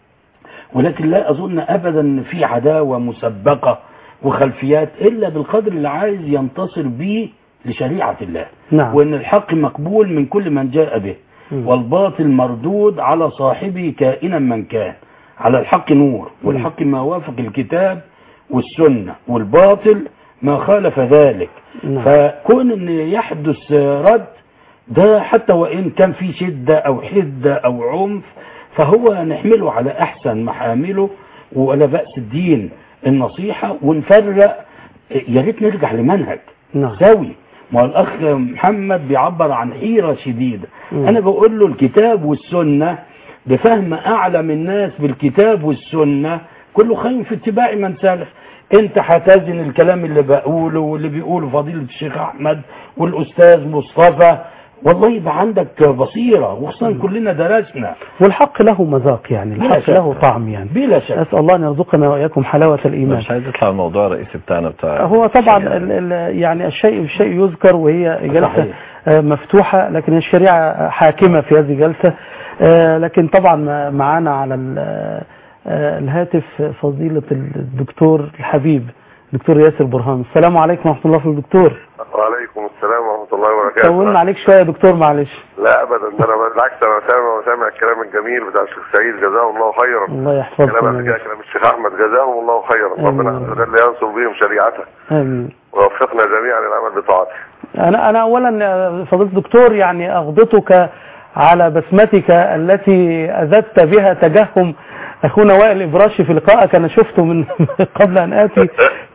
ولكن لا أظن أبدا أن في عداوة مسبقة وخلفيات إلا بالقدر اللي عايز ينتصر به لشريعة الله. وأن الحق مقبول من كل من جاء به، والباطل مردود على صاحبه كائنا من كان. على الحق نور، والحق ما وافق الكتاب والسنة، والباطل ما خالف ذلك. فكون أن يحدث رد ده حتى وإن كان في شدة أو حدة أو عنف فهو نحمله على أحسن محامله، ولا بأس. الدين النصيحة ونفرق. يا ريت نرجع لمنهج سوي. ما الأخ محمد بيعبر عن حيرة شديدة. أنا بقول له الكتاب والسنة بفهم أعلم الناس بالكتاب والسنة كله خير في اتباع من سلف. انت هتزن الكلام اللي بقوله واللي بيقوله فضيلة الشيخ أحمد والأستاذ مصطفى، والله يبقى عندك بصيرة، وخصوصا كلنا درسنا.
والحق له مذاق يعني، الحق له طعم يعني بلا شك. أسأل الله أن يرزقنا وإياكم حلاوة الإيمان.
مش عايز يطلع الموضوع الرئيسي بتاعنا
هو طبعا يعني الشيء يذكر، وهي جلسة مفتوحة، لكن الشريعة حاكمة في هذه الجلسة. لكن طبعا معانا على الهاتف فضيلة الدكتور الحبيب دكتور ياسر برهان. السلام عليكم ورحمة الله الدكتور.
وعليكم السلام ورحمة الله وبركاته.
طولنا عليك شوية يا دكتور معلش.
لا أبدا، أنا بالعكس أنا سامع الكلام الجميل بتاع الشيخ سعيد جزاه الله خيرا.
الله يحفظكم.
كلام الشيخ أحمد جزاهم الله خيرا. ربنا عز وجل ينصر بهم شريعته.
آمين.
ووفقنا جميعا للعمل بطاعته.
أنا أولا فضيلة الدكتور يعني أغبطك على بسمتك التي أذدت بها تجهم أخونا وائل إبراشي في لقائك. أنا شفته من قبل أن آتي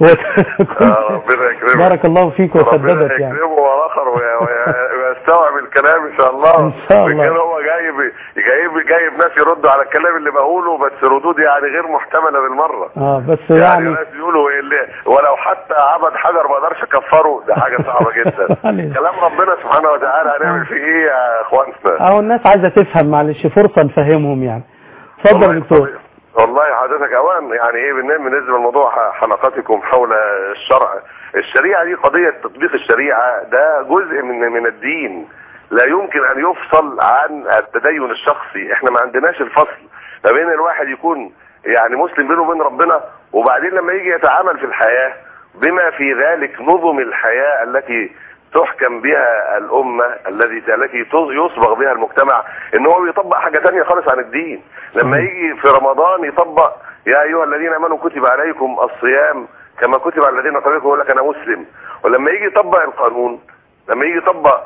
بارك الله فيك وسددك يعني.
ربنا يكرمه وآخر ويستوعب الكلام إن شاء الله.
إن شاء الله.
كان هو جايب ناس يردوا على الكلام اللي بقوله، بس ردود يعني غير محتملة بالمرة.
بس يعني
ناس يقولوا ولو حتى عبد حجر ما اقدرش اكفره، ده حاجة صعبة جدا. كلام ربنا سبحانه وتعالى هنعمل فيه ايه يا اخواننا؟
الناس عايزة تفهم، معلش فرصة نفهمهم يعني. اتفضل يا دكتور.
والله حضرتك اوان يعني ايه بالنسبه لموضوع حلقاتكم حول الشريعه دي، قضيه تطبيق الشريعه ده جزء من الدين، لا يمكن ان يفصل عن التدين الشخصي. احنا ما عندناش الفصل ما بين الواحد يكون يعني مسلم بينه وبين ربنا، وبعدين لما يجي يتعامل في الحياه بما في ذلك نظم الحياه التي تحكم بها الأمة التي يصبغ بها المجتمع، ان هو بيطبق حاجة تانية خالص عن الدين. لما يجي في رمضان يطبق يا أيها الذين آمنوا كتب عليكم الصيام كما كتب على الذين قبلكم، يقول لك أنا مسلم. ولما يجي يطبق القانون، لما يجي يطبق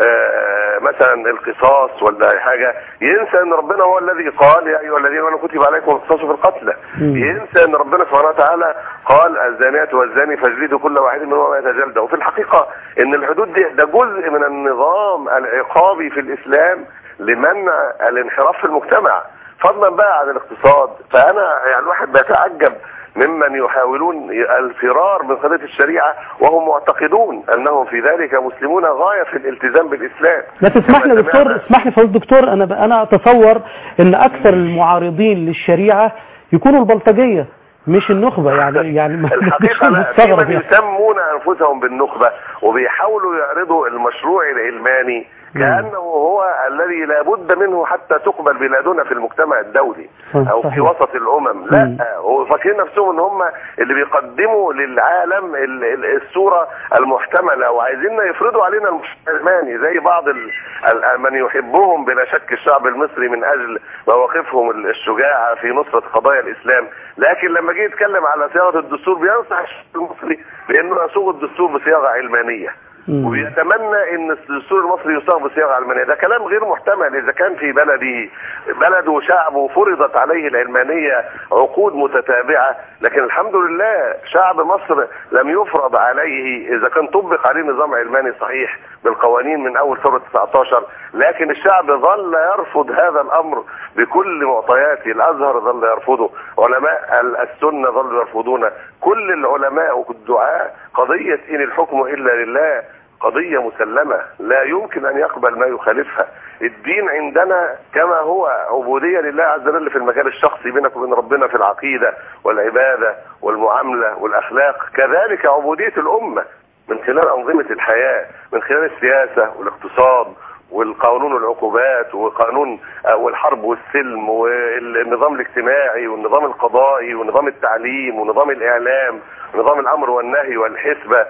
مثلا القصاص ولا حاجة، ينسى ان ربنا هو الذي قال يا ايها الذين امنوا كتب عليكم القصاص في القتلى. ينسى ان ربنا سبحانه وتعالى قال الزانيات والزاني فاجلدوا كل واحد منهم 100 جلدة. وفي الحقيقة ان الحدود دي ده جزء من النظام العقابي في الاسلام لمنع الانحراف في المجتمع، فضلا بقى عن الاقتصاد. فانا يعني الواحد بيتعجب ممن يحاولون الفرار من قضية الشريعة وهم معتقدون أنهم في ذلك مسلمون غاية في الالتزام بالإسلام.
لا تسمح لي دكتور، اسمح لي فضل الدكتور، أنا أتصور أن أكثر المعارضين للشريعة يكونوا البلطجية مش النخبة يعني
الحقيقة لا، في من يسمون أنفسهم بالنخبة وبيحاولوا يعرضوا المشروع العلماني كأنه هو الذي لا بد منه حتى تقبل بلادنا في المجتمع الدولي أو في وسط الأمم. لا، وفاكرين نفسهم ان هم اللي بيقدموا للعالم الصورة المحتملة، وعايزيننا يفرضوا علينا المشروع العلماني زي بعض من يحبهم بلا شك الشعب المصري من أجل مواقفهم الشجاعة في نصرة قضايا الإسلام. لكن لما جه يتكلم على صياغة الدستور بينصح الشعب المصري بأنه يصوغ الدستور بصياغة علمانية، وبيتمنى ان الدستور المصري يصاغ بصياغه علمانيه. ده كلام غير محتمل اذا كان في بلد وشعب وفرضت عليه العلمانيه عقود متتابعه. لكن الحمد لله شعب مصر لم يفرض عليه، اذا كان طبق عليه نظام علماني صحيح بالقوانين من اول ثوره 19، لكن الشعب ظل يرفض هذا الامر بكل معطياته. الازهر ظل يرفضه، علماء السنه ظلوا يرفضونه، كل العلماء والدعاء. قضيه ان الحكم الا لله قضية مسلمة لا يمكن أن يقبل ما يخالفها. الدين عندنا كما هو عبودية لله عز وجل في المجال الشخصي بينك وبين ربنا في العقيدة والعبادة والمعاملة والأخلاق، كذلك عبودية الأمة من خلال أنظمة الحياة، من خلال السياسة والاقتصاد والقانون والعقوبات وقانون والحرب والسلم والنظام الاجتماعي والنظام القضائي ونظام التعليم ونظام الإعلام ونظام الأمر والنهي والحسبة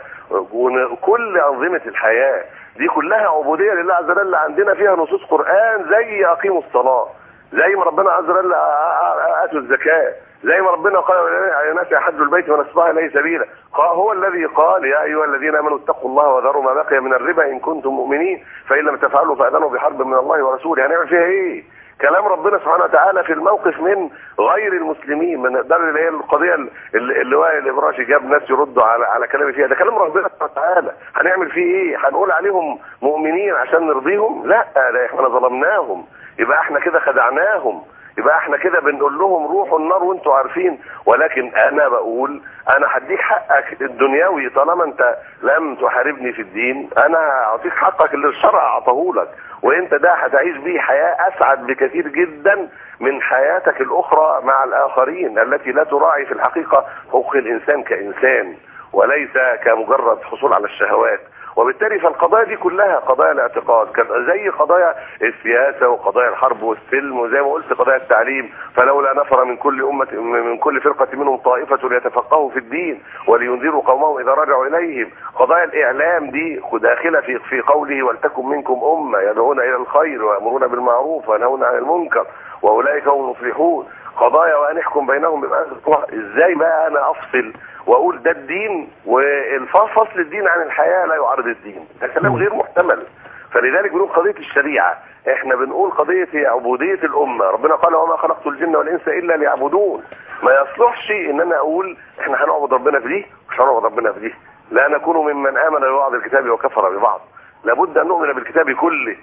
وكل أنظمة الحياة دي كلها عبودية لله عز وجل. عندنا فيها نصوص قرآن زي أقيموا الصلاة، زي ما ربنا عز وجل آتوا الزكاة، زي ما ربنا قال على الناس يحجوا البيت من استطاع اليه سبيلا، هو الذي قال يا ايها الذين امنوا اتقوا الله وذروا ما بقي من الربا ان كنتم مؤمنين فان لم تفعلوا فاذنوا بحرب من الله ورسوله. هنعمل فيها ايه؟ كلام ربنا سبحانه وتعالى في الموقف من غير المسلمين، من ده اللي هي القضيه اللي وائل الابراشي جاب ناس يردوا على كلامي فيها، ده كلام ربنا سبحانه وتعالى. هنعمل فيه ايه؟ هنقول عليهم مؤمنين عشان نرضيهم؟ لا، ده احنا ظلمناهم، يبقى احنا كده خدعناهم، يبقى احنا كده بنقول لهم روحوا النار وانتوا عارفين. ولكن انا بقول انا هديك حقك الدنيوي طالما انت لم تحاربني في الدين، انا هعطيك حقك اللي الشرع اعطاه لك، وانت ده هتعيش بيه حياة اسعد بكثير جدا من حياتك الاخرى مع الاخرين التي لا تراعي في الحقيقة حقوق الانسان كانسان وليس كمجرد حصول على الشهوات. وبالتالي فالقضايا دي كلها قضايا الاعتقاد، زي قضايا السياسة وقضايا الحرب والسلم، وزي ما قلت قضايا التعليم، فلولا نفر من كل فرقة منهم طائفة ليتفقهوا في الدين ولينذروا قومهم إذا رجعوا إليهم. قضايا الإعلام دي داخلة في قوله ولتكن منكم أمة يدعون إلى الخير ويأمرون بالمعروف وينهون عن المنكر وأولئك هم المفلحون. قضايا وأن يحكم بينهم بما أنزل الله. إزاي بقى أنا أفصل واقول ده الدين والفصل الدين عن الحياة لا يعارض الدين؟ ده كلام غير محتمل. فلذلك بنقول قضية الشريعة، احنا بنقول قضية عبودية الأمة. ربنا قال وما خلقت الجن والإنس إلا ليعبدون. ما يصلحش ان انا اقول احنا هنعبد ربنا في دي مش هنعبد ربنا في دي، لا نكون ممن آمن ببعض الكتاب وكفر ببعض. لابد ان نؤمن بالكتاب كله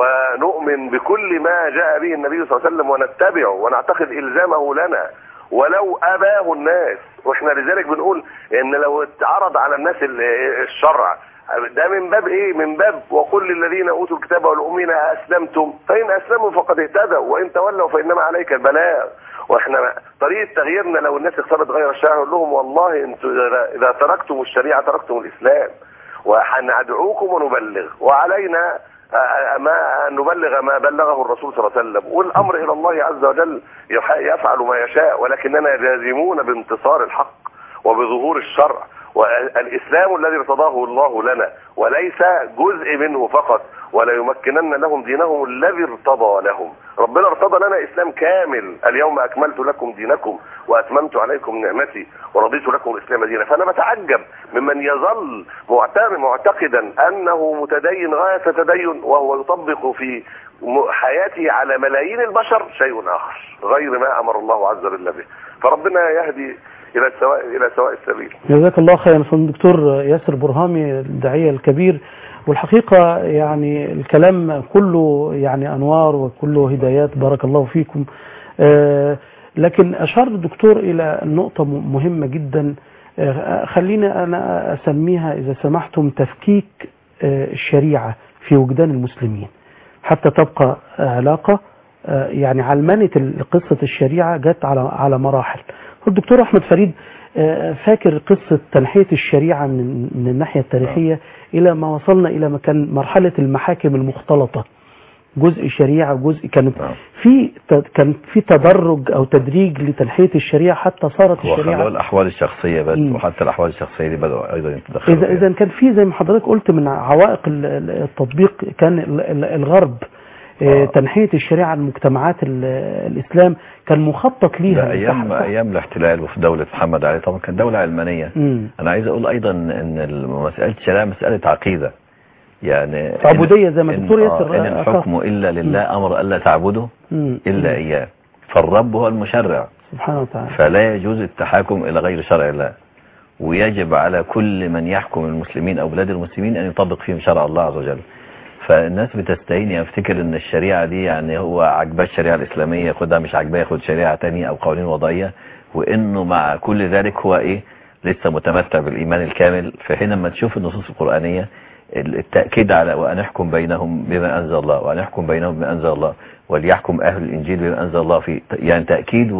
ونؤمن بكل ما جاء به النبي صلى الله عليه وسلم ونتبعه ونعتقد إلزامه لنا ولو أباه الناس. واحنا لذلك بنقول ان لو اتعرض على الناس الشرع ده من باب ايه؟ من باب وقل للذين اوتوا الكتاب والامين اسلمتم فان اسلموا فقد اهتدوا وان تولوا فانما عليك البلاغ. واحنا طريقه تغييرنا لو الناس اختارت غير الشرع نقول لهم والله انتم اذا تركتم الشريعه تركتم الاسلام وهندعوكم ونبلغ وعلينا ما نبلغ ما بلغه الرسول صلى الله عليه وسلم، والامر الى الله عز وجل يفعل ما يشاء، ولكننا جازمون بانتصار الحق وبظهور الشرع والاسلام الذي ارتضاه الله لنا وليس جزء منه فقط. ولا يمكنن لهم دينهم الذي ارتضى لهم. ربنا ارتضى لنا اسلام كامل، اليوم اكملت لكم دينكم واتممت عليكم نعمتي ورضيت لكم الاسلام دينا. فانا بتعجب ممن يظل معتقدا انه متدين غايه التدين وهو يطبق في حياته على ملايين البشر شيء اخر غير ما امر الله عز وجل به. فربنا يهدي الى سواء السبيل.
جزاك الله خيرا. الدكتور ياسر برهامي الداعية الكبير، والحقيقة يعني الكلام كله يعني أنوار وكله هدايات، بارك الله فيكم. لكن أشار الدكتور إلى نقطة مهمة جدا، خلينا أنا أسميها إذا سمحتم تفكيك الشريعة في وجدان المسلمين حتى تبقى علاقة يعني علمنة قصة الشريعة جت على مراحل. الدكتور أحمد فريد فاكر قصة تنحية الشريعة من الناحية التاريخية إلى ما وصلنا إلى ما كان مرحلة المحاكم المختلطة، جزء شريعة وجزء كان في تدرج أو تدريج لتنحية الشريعة حتى صارت الشريعة
الأحوال الشخصية بس وحتى الأحوال الشخصية دي بدأوا أيضا يتدخلوا.
إذا كان في زي ما حضرتك قلت من عوائق التطبيق كان الغرب تنحية الشريعة عن مجتمعات الإسلام كان مخطط ليها.
أيام الاحتلال وفي دولة محمد علي طبعا كان دولة علمانية. أنا عايز أقول أيضا أن مسألة الشريعة مسألة عقيدة، يعني
عبودية زي ما الدكتور ياسر
إن الحكم إلا لله أمر ألا تعبده إلا إياه، فالرب هو المشرع
سبحانه وتعالى،
فلا يجوز التحاكم إلى غير شرع الله، ويجب على كل من يحكم المسلمين أو بلاد المسلمين أن يطبق فيهم شرع الله عز وجل. فالناس بتستهين يفتكر ان الشريعة دي يعني هو عجباه الشريعة الإسلامية ياخدها، مش عجباه ياخد شريعة تانية او قوانين وضعية، وانه مع كل ذلك هو ايه لسه متمتع بالإيمان الكامل. في حين ما تشوف النصوص القرآنية التأكيد على وأن يحكم بينهم بما أنزل الله وأن يحكم بينهم بما أنزل الله وليحكم أهل الإنجيل بما أنزل الله فيه، يعني تأكيد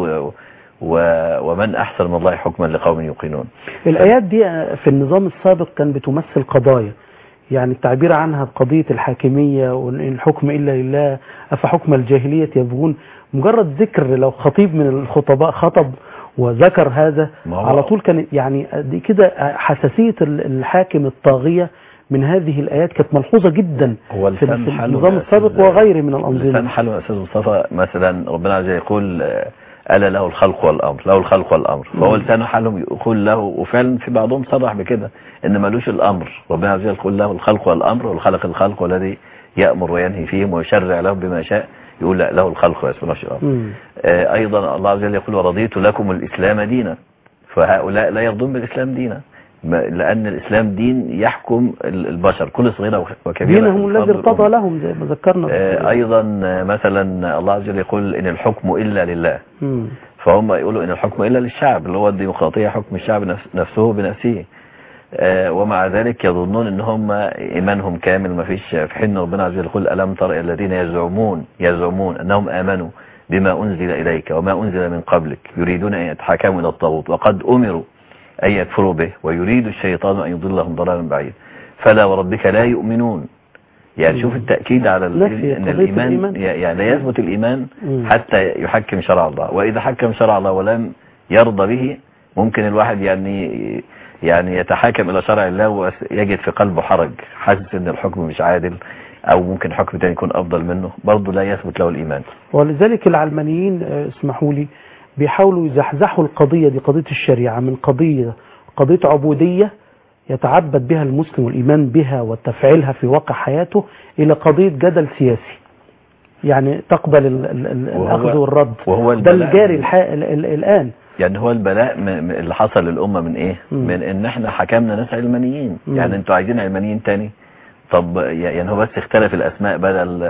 ومن أحسن من الله حكما لقوم يوقنون.
الآيات دي في النظام السابق كان بتمثل قضايا، يعني التعبير عنها بقضية الحاكمية وإن الحكم إلا لله أفحكم الجاهلية يبغون، مجرد ذكر لو خطيب من الخطباء خطب وذكر هذا على طول كان يعني دي كده حساسية الحاكم الطاغية من هذه الآيات كانت ملحوظة جدا في النظام السابق وغيره من الأنظمة.
لسان حاله أستاذ مصطفى مثلا ربنا عز وجل يقول ألا له الخلق والأمر، له الخلق والأمر. فهو لسان حالهم يقول له، وفعلا في بعضهم صرح بكده إن ملوش الأمر. ربنا عز وجل يقول له الخلق والأمر، والخلق الخلق والذي يأمر وينهي فيهم ويشرع لهم بما شاء، يقول لا له الخلق ويسمونه الأمر. أيضا الله عز وجل يقول ورضيت لكم الإسلام دينا. فهؤلاء لا يرضون بالإسلام دينا، لأن الإسلام دين يحكم البشر كل صغيرة وكبيرة،
دينهم الذي ارتضى لهم زي ما ذكرنا.
أيضا مثلا الله عز وجل يقول إن الحكم إلا لله. فهم يقولوا إن الحكم إلا للشعب، اللي هو الديمقراطية، حكم الشعب نفسه بنفسه. ومع ذلك يظنون ان هم ايمانهم كامل، ما فيش. في حين ربنا عز وجل يقول ألم تر الذين يزعمون انهم امنوا بما انزل اليك وما انزل من قبلك يريدون ان يتحاكموا الى الطاغوت وقد امروا ان يكفروا به ويريد الشيطان ان يضلهم ضلالا بعيدا فلا وربك لا يؤمنون. يعني شوف التأكيد على ان الايمان يعني لا يثبت الايمان حتى يحكم شرع الله، واذا حكم شرع الله ولم يرضى به ممكن الواحد يعني يتحاكم إلى شرع الله ويجد في قلبه حرج، حاسس ان الحكم مش عادل، او ممكن حكم تاني يكون افضل منه، برضه لا يثبت له الايمان.
ولذلك العلمانيين اسمحوا لي بيحاولوا يزحزحوا القضية دي، قضية الشريعة، من قضية عبودية يتعبد بها المسلم والإيمان بها وتفعيلها في واقع حياته، إلى قضية جدل سياسي، يعني تقبل الأخذ والرد. ده الجاري الآن.
يعني هو البلاء اللي حصل للأمة من ايه؟ من ان احنا حكمنا ناس علمانيين. يعني انتوا عايزين علمانيين تاني؟ طب يعني هو بس اختلف الاسماء، بدل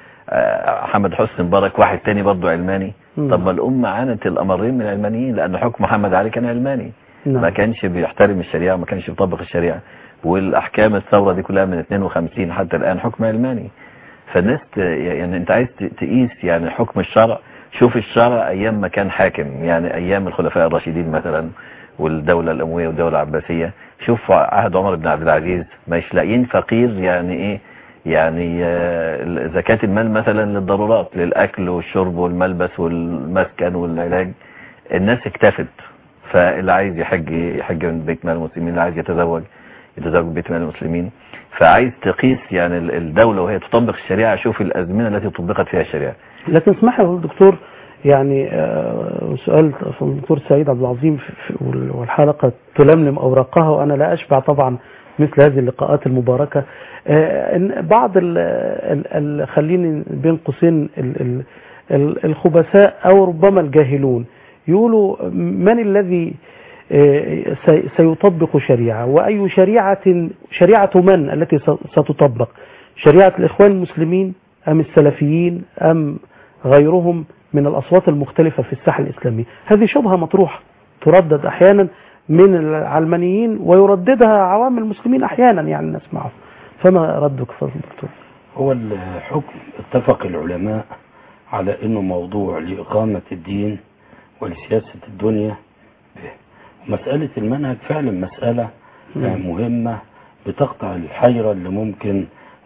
محمد حسني مبارك واحد تاني برضه علماني. طب ما الأمة عانت الأمرين من العلمانيين، لأن حكم محمد علي كان علماني. ما كانش بيحترم الشريعة، ما كانش بيطبق الشريعة، والأحكام الثورة دي كلها من 52 حتى الآن حكم علماني. فالناس يعني انت عايز تقيس يعني حكم الشرع، شوف الشرع ايام ما كان حاكم، يعني ايام الخلفاء الراشدين مثلا والدولة الاموية والدولة العباسية. شوف عهد عمر بن عبد العزيز مش لاقيين فقير يعني ايه، يعني زكاة المال مثلا للضرورات، للاكل والشرب والملبس والمسكن والعلاج، الناس اكتفت. فاللي عايز يحج من بيت مال المسلمين، اللي عايز يتزوج من بيت مال المسلمين. فعايز تقيس يعني الدولة وهي تطبق الشريعة، شوف الأزمنة التي طبقت فيها الشريعة.
لكن اسمح لي دكتور، يعني سؤال الدكتور سعيد عبد العظيم، والحلقة تلملم أوراقها وأنا لا أشبع طبعا مثل هذه اللقاءات المباركة. إن بعض خليني بين قوسين الخبثاء أو ربما الجاهلون يقولوا من الذي سيطبق شريعة، وأي شريعة من التي ستطبق؟ شريعة الإخوان المسلمين أم السلفيين أم غيرهم من الأصوات المختلفة في الساحة الإسلامية؟ هذه شبهة مطروحة تردد أحيانا من العلمانيين ويرددها عوام المسلمين أحيانا يعني نسمعه. فما ردك فضل دكتور؟
هو الحكم اتفق العلماء على أنه موضوع لإقامة الدين ولسياسة الدنيا. مسألة المنهج فعلا مسألة مهمة بتقطع الحيرة اللي ممكن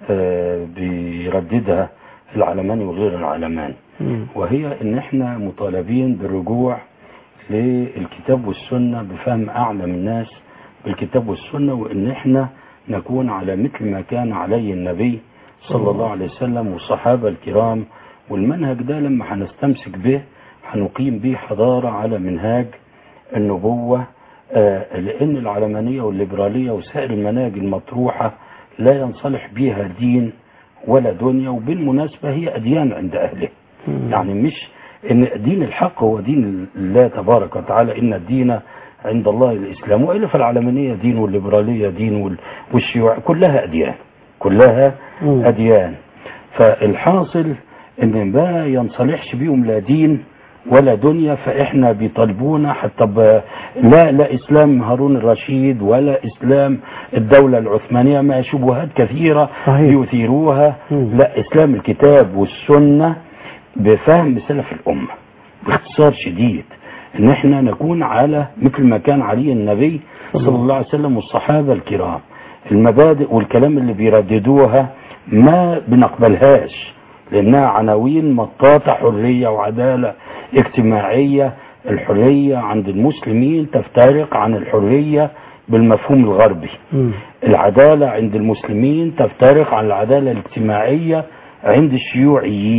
بيرددها العلماني وغير العلماني، وهي ان احنا مطالبين بالرجوع للكتاب والسنة بفهم اعلم الناس بالكتاب والسنة، وان احنا نكون على مثل ما كان عليه النبي صلى الله عليه وسلم والصحابة الكرام. والمنهج ده لما هنستمسك به هنقيم به حضارة على منهاج النبوة، لأن العلمانية والليبرالية وسائر المناهج المطروحة لا ينصلح بها دين ولا دنيا، وبالمناسبة هي أديان عند أهله. يعني مش إن دين الحق هو دين الله تبارك وتعالى، إن الدين عند الله الإسلام، وإلا فالعلمانية دين والليبرالية دين والشيوع كلها أديان، كلها أديان. فالحاصل إن ما ينصلحش بيهم لا دين ولا دنيا، فإحنا بيطالبونا حتى لا إسلام هارون الرشيد ولا إسلام الدولة العثمانية، ما شبهات كثيرة يثيروها. لا، إسلام الكتاب والسنة بفهم سلف الأمة. باختصار شديد إن إحنا نكون على مثل ما كان عليه النبي صلى الله عليه وسلم والصحابة الكرام. المبادئ والكلام اللي بيرددوها ما بنقبلهاش، لأنها عناوين مطاطة حرية وعدالة اجتماعية. الحرية عند المسلمين تفترق عن الحرية بالمفهوم الغربي. العدالة عند المسلمين تفترق عن العدالة الاجتماعية عند الشيوعيين.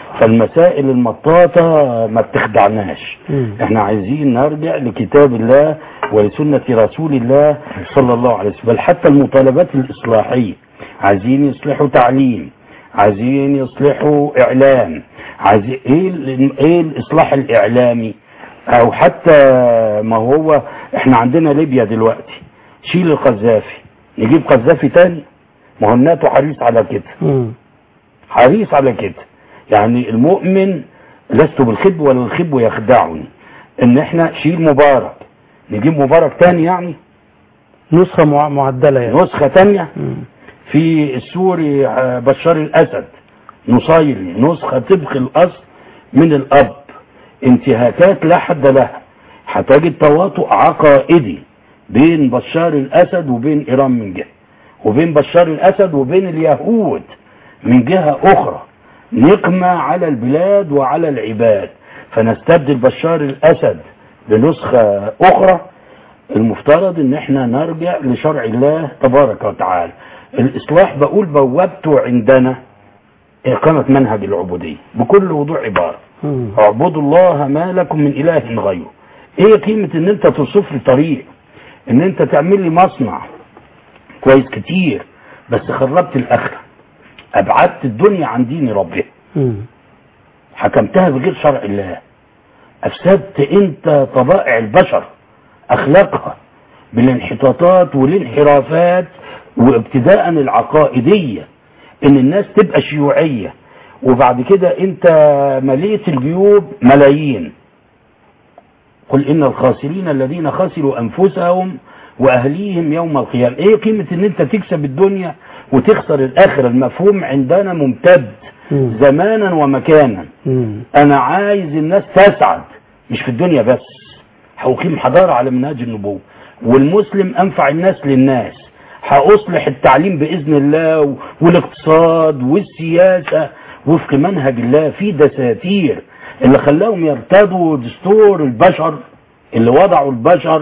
فالمسائل المطاطة ما بتخدعناش. احنا عايزين نرجع لكتاب الله ولسنة رسول الله صلى الله عليه وسلم. بل حتى المطالبات الإصلاحية، عايزين يصلحوا تعليم، عايزين يصلحوا إعلام، عايزين ايه الإصلاح الإعلامي؟ او حتى ما هو احنا عندنا ليبيا دلوقتي، شيل القذافي نجيب قذافي تاني؟ ما هو الناتو حريص على كده، حريص على كده. يعني المؤمن لست بالخب ولا الخب يخدعني، ان احنا شيل مبارك نجيب مبارك تاني؟ يعني
نسخة معدلة، يعني
نسخة تانية. في السوري بشار الأسد نصيري، نسخة طبق الأصل من الأب، انتهاكات لا حد لها. هتجد تواطؤ عقائدي بين بشار الأسد وبين إيران من جهة، وبين بشار الأسد وبين اليهود من جهة أخرى، نقمة على البلاد وعلى العباد. فنستبدل بشار الأسد بنسخة أخرى. المفترض ان احنا نرجع لشرع الله تبارك وتعالى. الإصلاح بقول بوابته عندنا إقامة منهج العبودية بكل وضوح عبارة: اعبدوا الله ما لكم من إله غيره. ايه قيمة ان انت توصف لي طريق، ان انت تعمل لي مصنع كويس كتير بس خربت الآخرة، أبعدت الدنيا عن دين ربها، حكمتها بغير شرع الله، أفسدت انت طبائع البشر أخلاقها بالانحطاطات والانحرافات، وابتداء العقائدية ان الناس تبقى شيوعية، وبعد كده انت مليت الجيوب ملايين. قل ان الخاسرين الذين خسروا انفسهم واهليهم يوم القيامة. ايه قيمة ان انت تكسب الدنيا وتخسر الاخرة؟ المفهوم عندنا ممتد زمانا ومكانا. انا عايز الناس تسعد مش في الدنيا بس، هقيم حضارة على منهاج النبوة، والمسلم انفع الناس للناس، هأصلح التعليم بإذن الله والاقتصاد والسياسة وفق منهج الله. في دساتير اللي خلاهم يرتضوا دستور البشر اللي وضعوا البشر.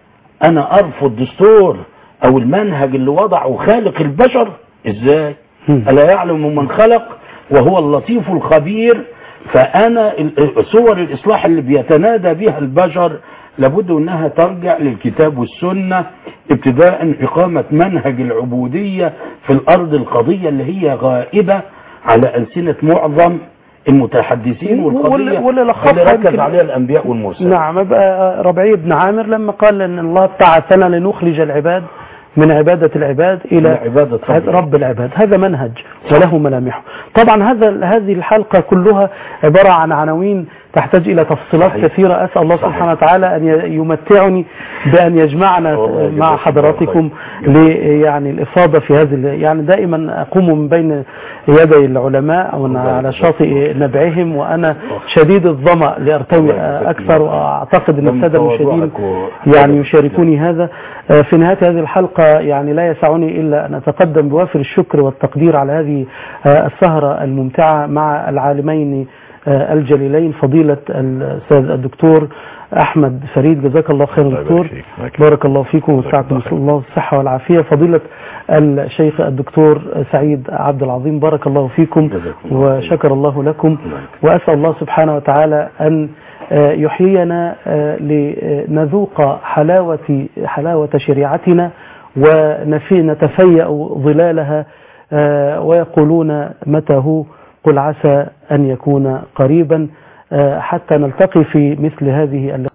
أنا أرفض دستور أو المنهج اللي وضعه خالق البشر. إزاي؟ ألا يعلم من خلق وهو اللطيف الخبير. فأنا صور الإصلاح اللي بيتنادى بها البشر لابد أنها ترجع للكتاب والسنة، ابتداء إقامة منهج العبودية في الأرض القضية اللي هي غائبة على ألسنة معظم المتحدثين، والقضية اللي ركز عليها الأنبياء والمرسلين.
نعم. بقى ربيع بن عامر لما قال أن الله ابتعثنا لنخرج العباد من عبادة العباد إلى
عبادة
رب العباد. هذا منهج وله ملامحه. طبعا هذه الحلقة كلها عبارة عن عناوين تحتاج إلى تفصيلات كثيرة. أسأل الله سبحانه وتعالى أن يمتعني بأن يجمعنا مع حضراتكم يعني الإفاضة في هذه. يعني دائما أقوم من بين يدي العلماء وأنا على شاطئ نبعهم، وأنا شديد الظمأ لأرتوي أكثر، وأعتقد أن السادة المشاهدين يعني يشاركوني هذا. في نهاية هذه الحلقة يعني لا يسعني إلا أن أتقدم بوافر الشكر والتقدير على هذه السهرة الممتعة مع العالمين الجليلين، فضيلة الأستاذ الدكتور أحمد فريد، جزاك الله خير دكتور، بارك الله فيكم وسعكم الله الصحة والعافية. فضيلة الشيخ الدكتور سعيد عبد العظيم، بارك الله فيكم وشكر الله لكم. وأسأل الله سبحانه وتعالى أن يحيينا لنذوق حلاوة شريعتنا ونتفيأ ظلالها، ويقولون متى هو؟ قل عسى أن يكون قريبا، حتى نلتقي في مثل هذه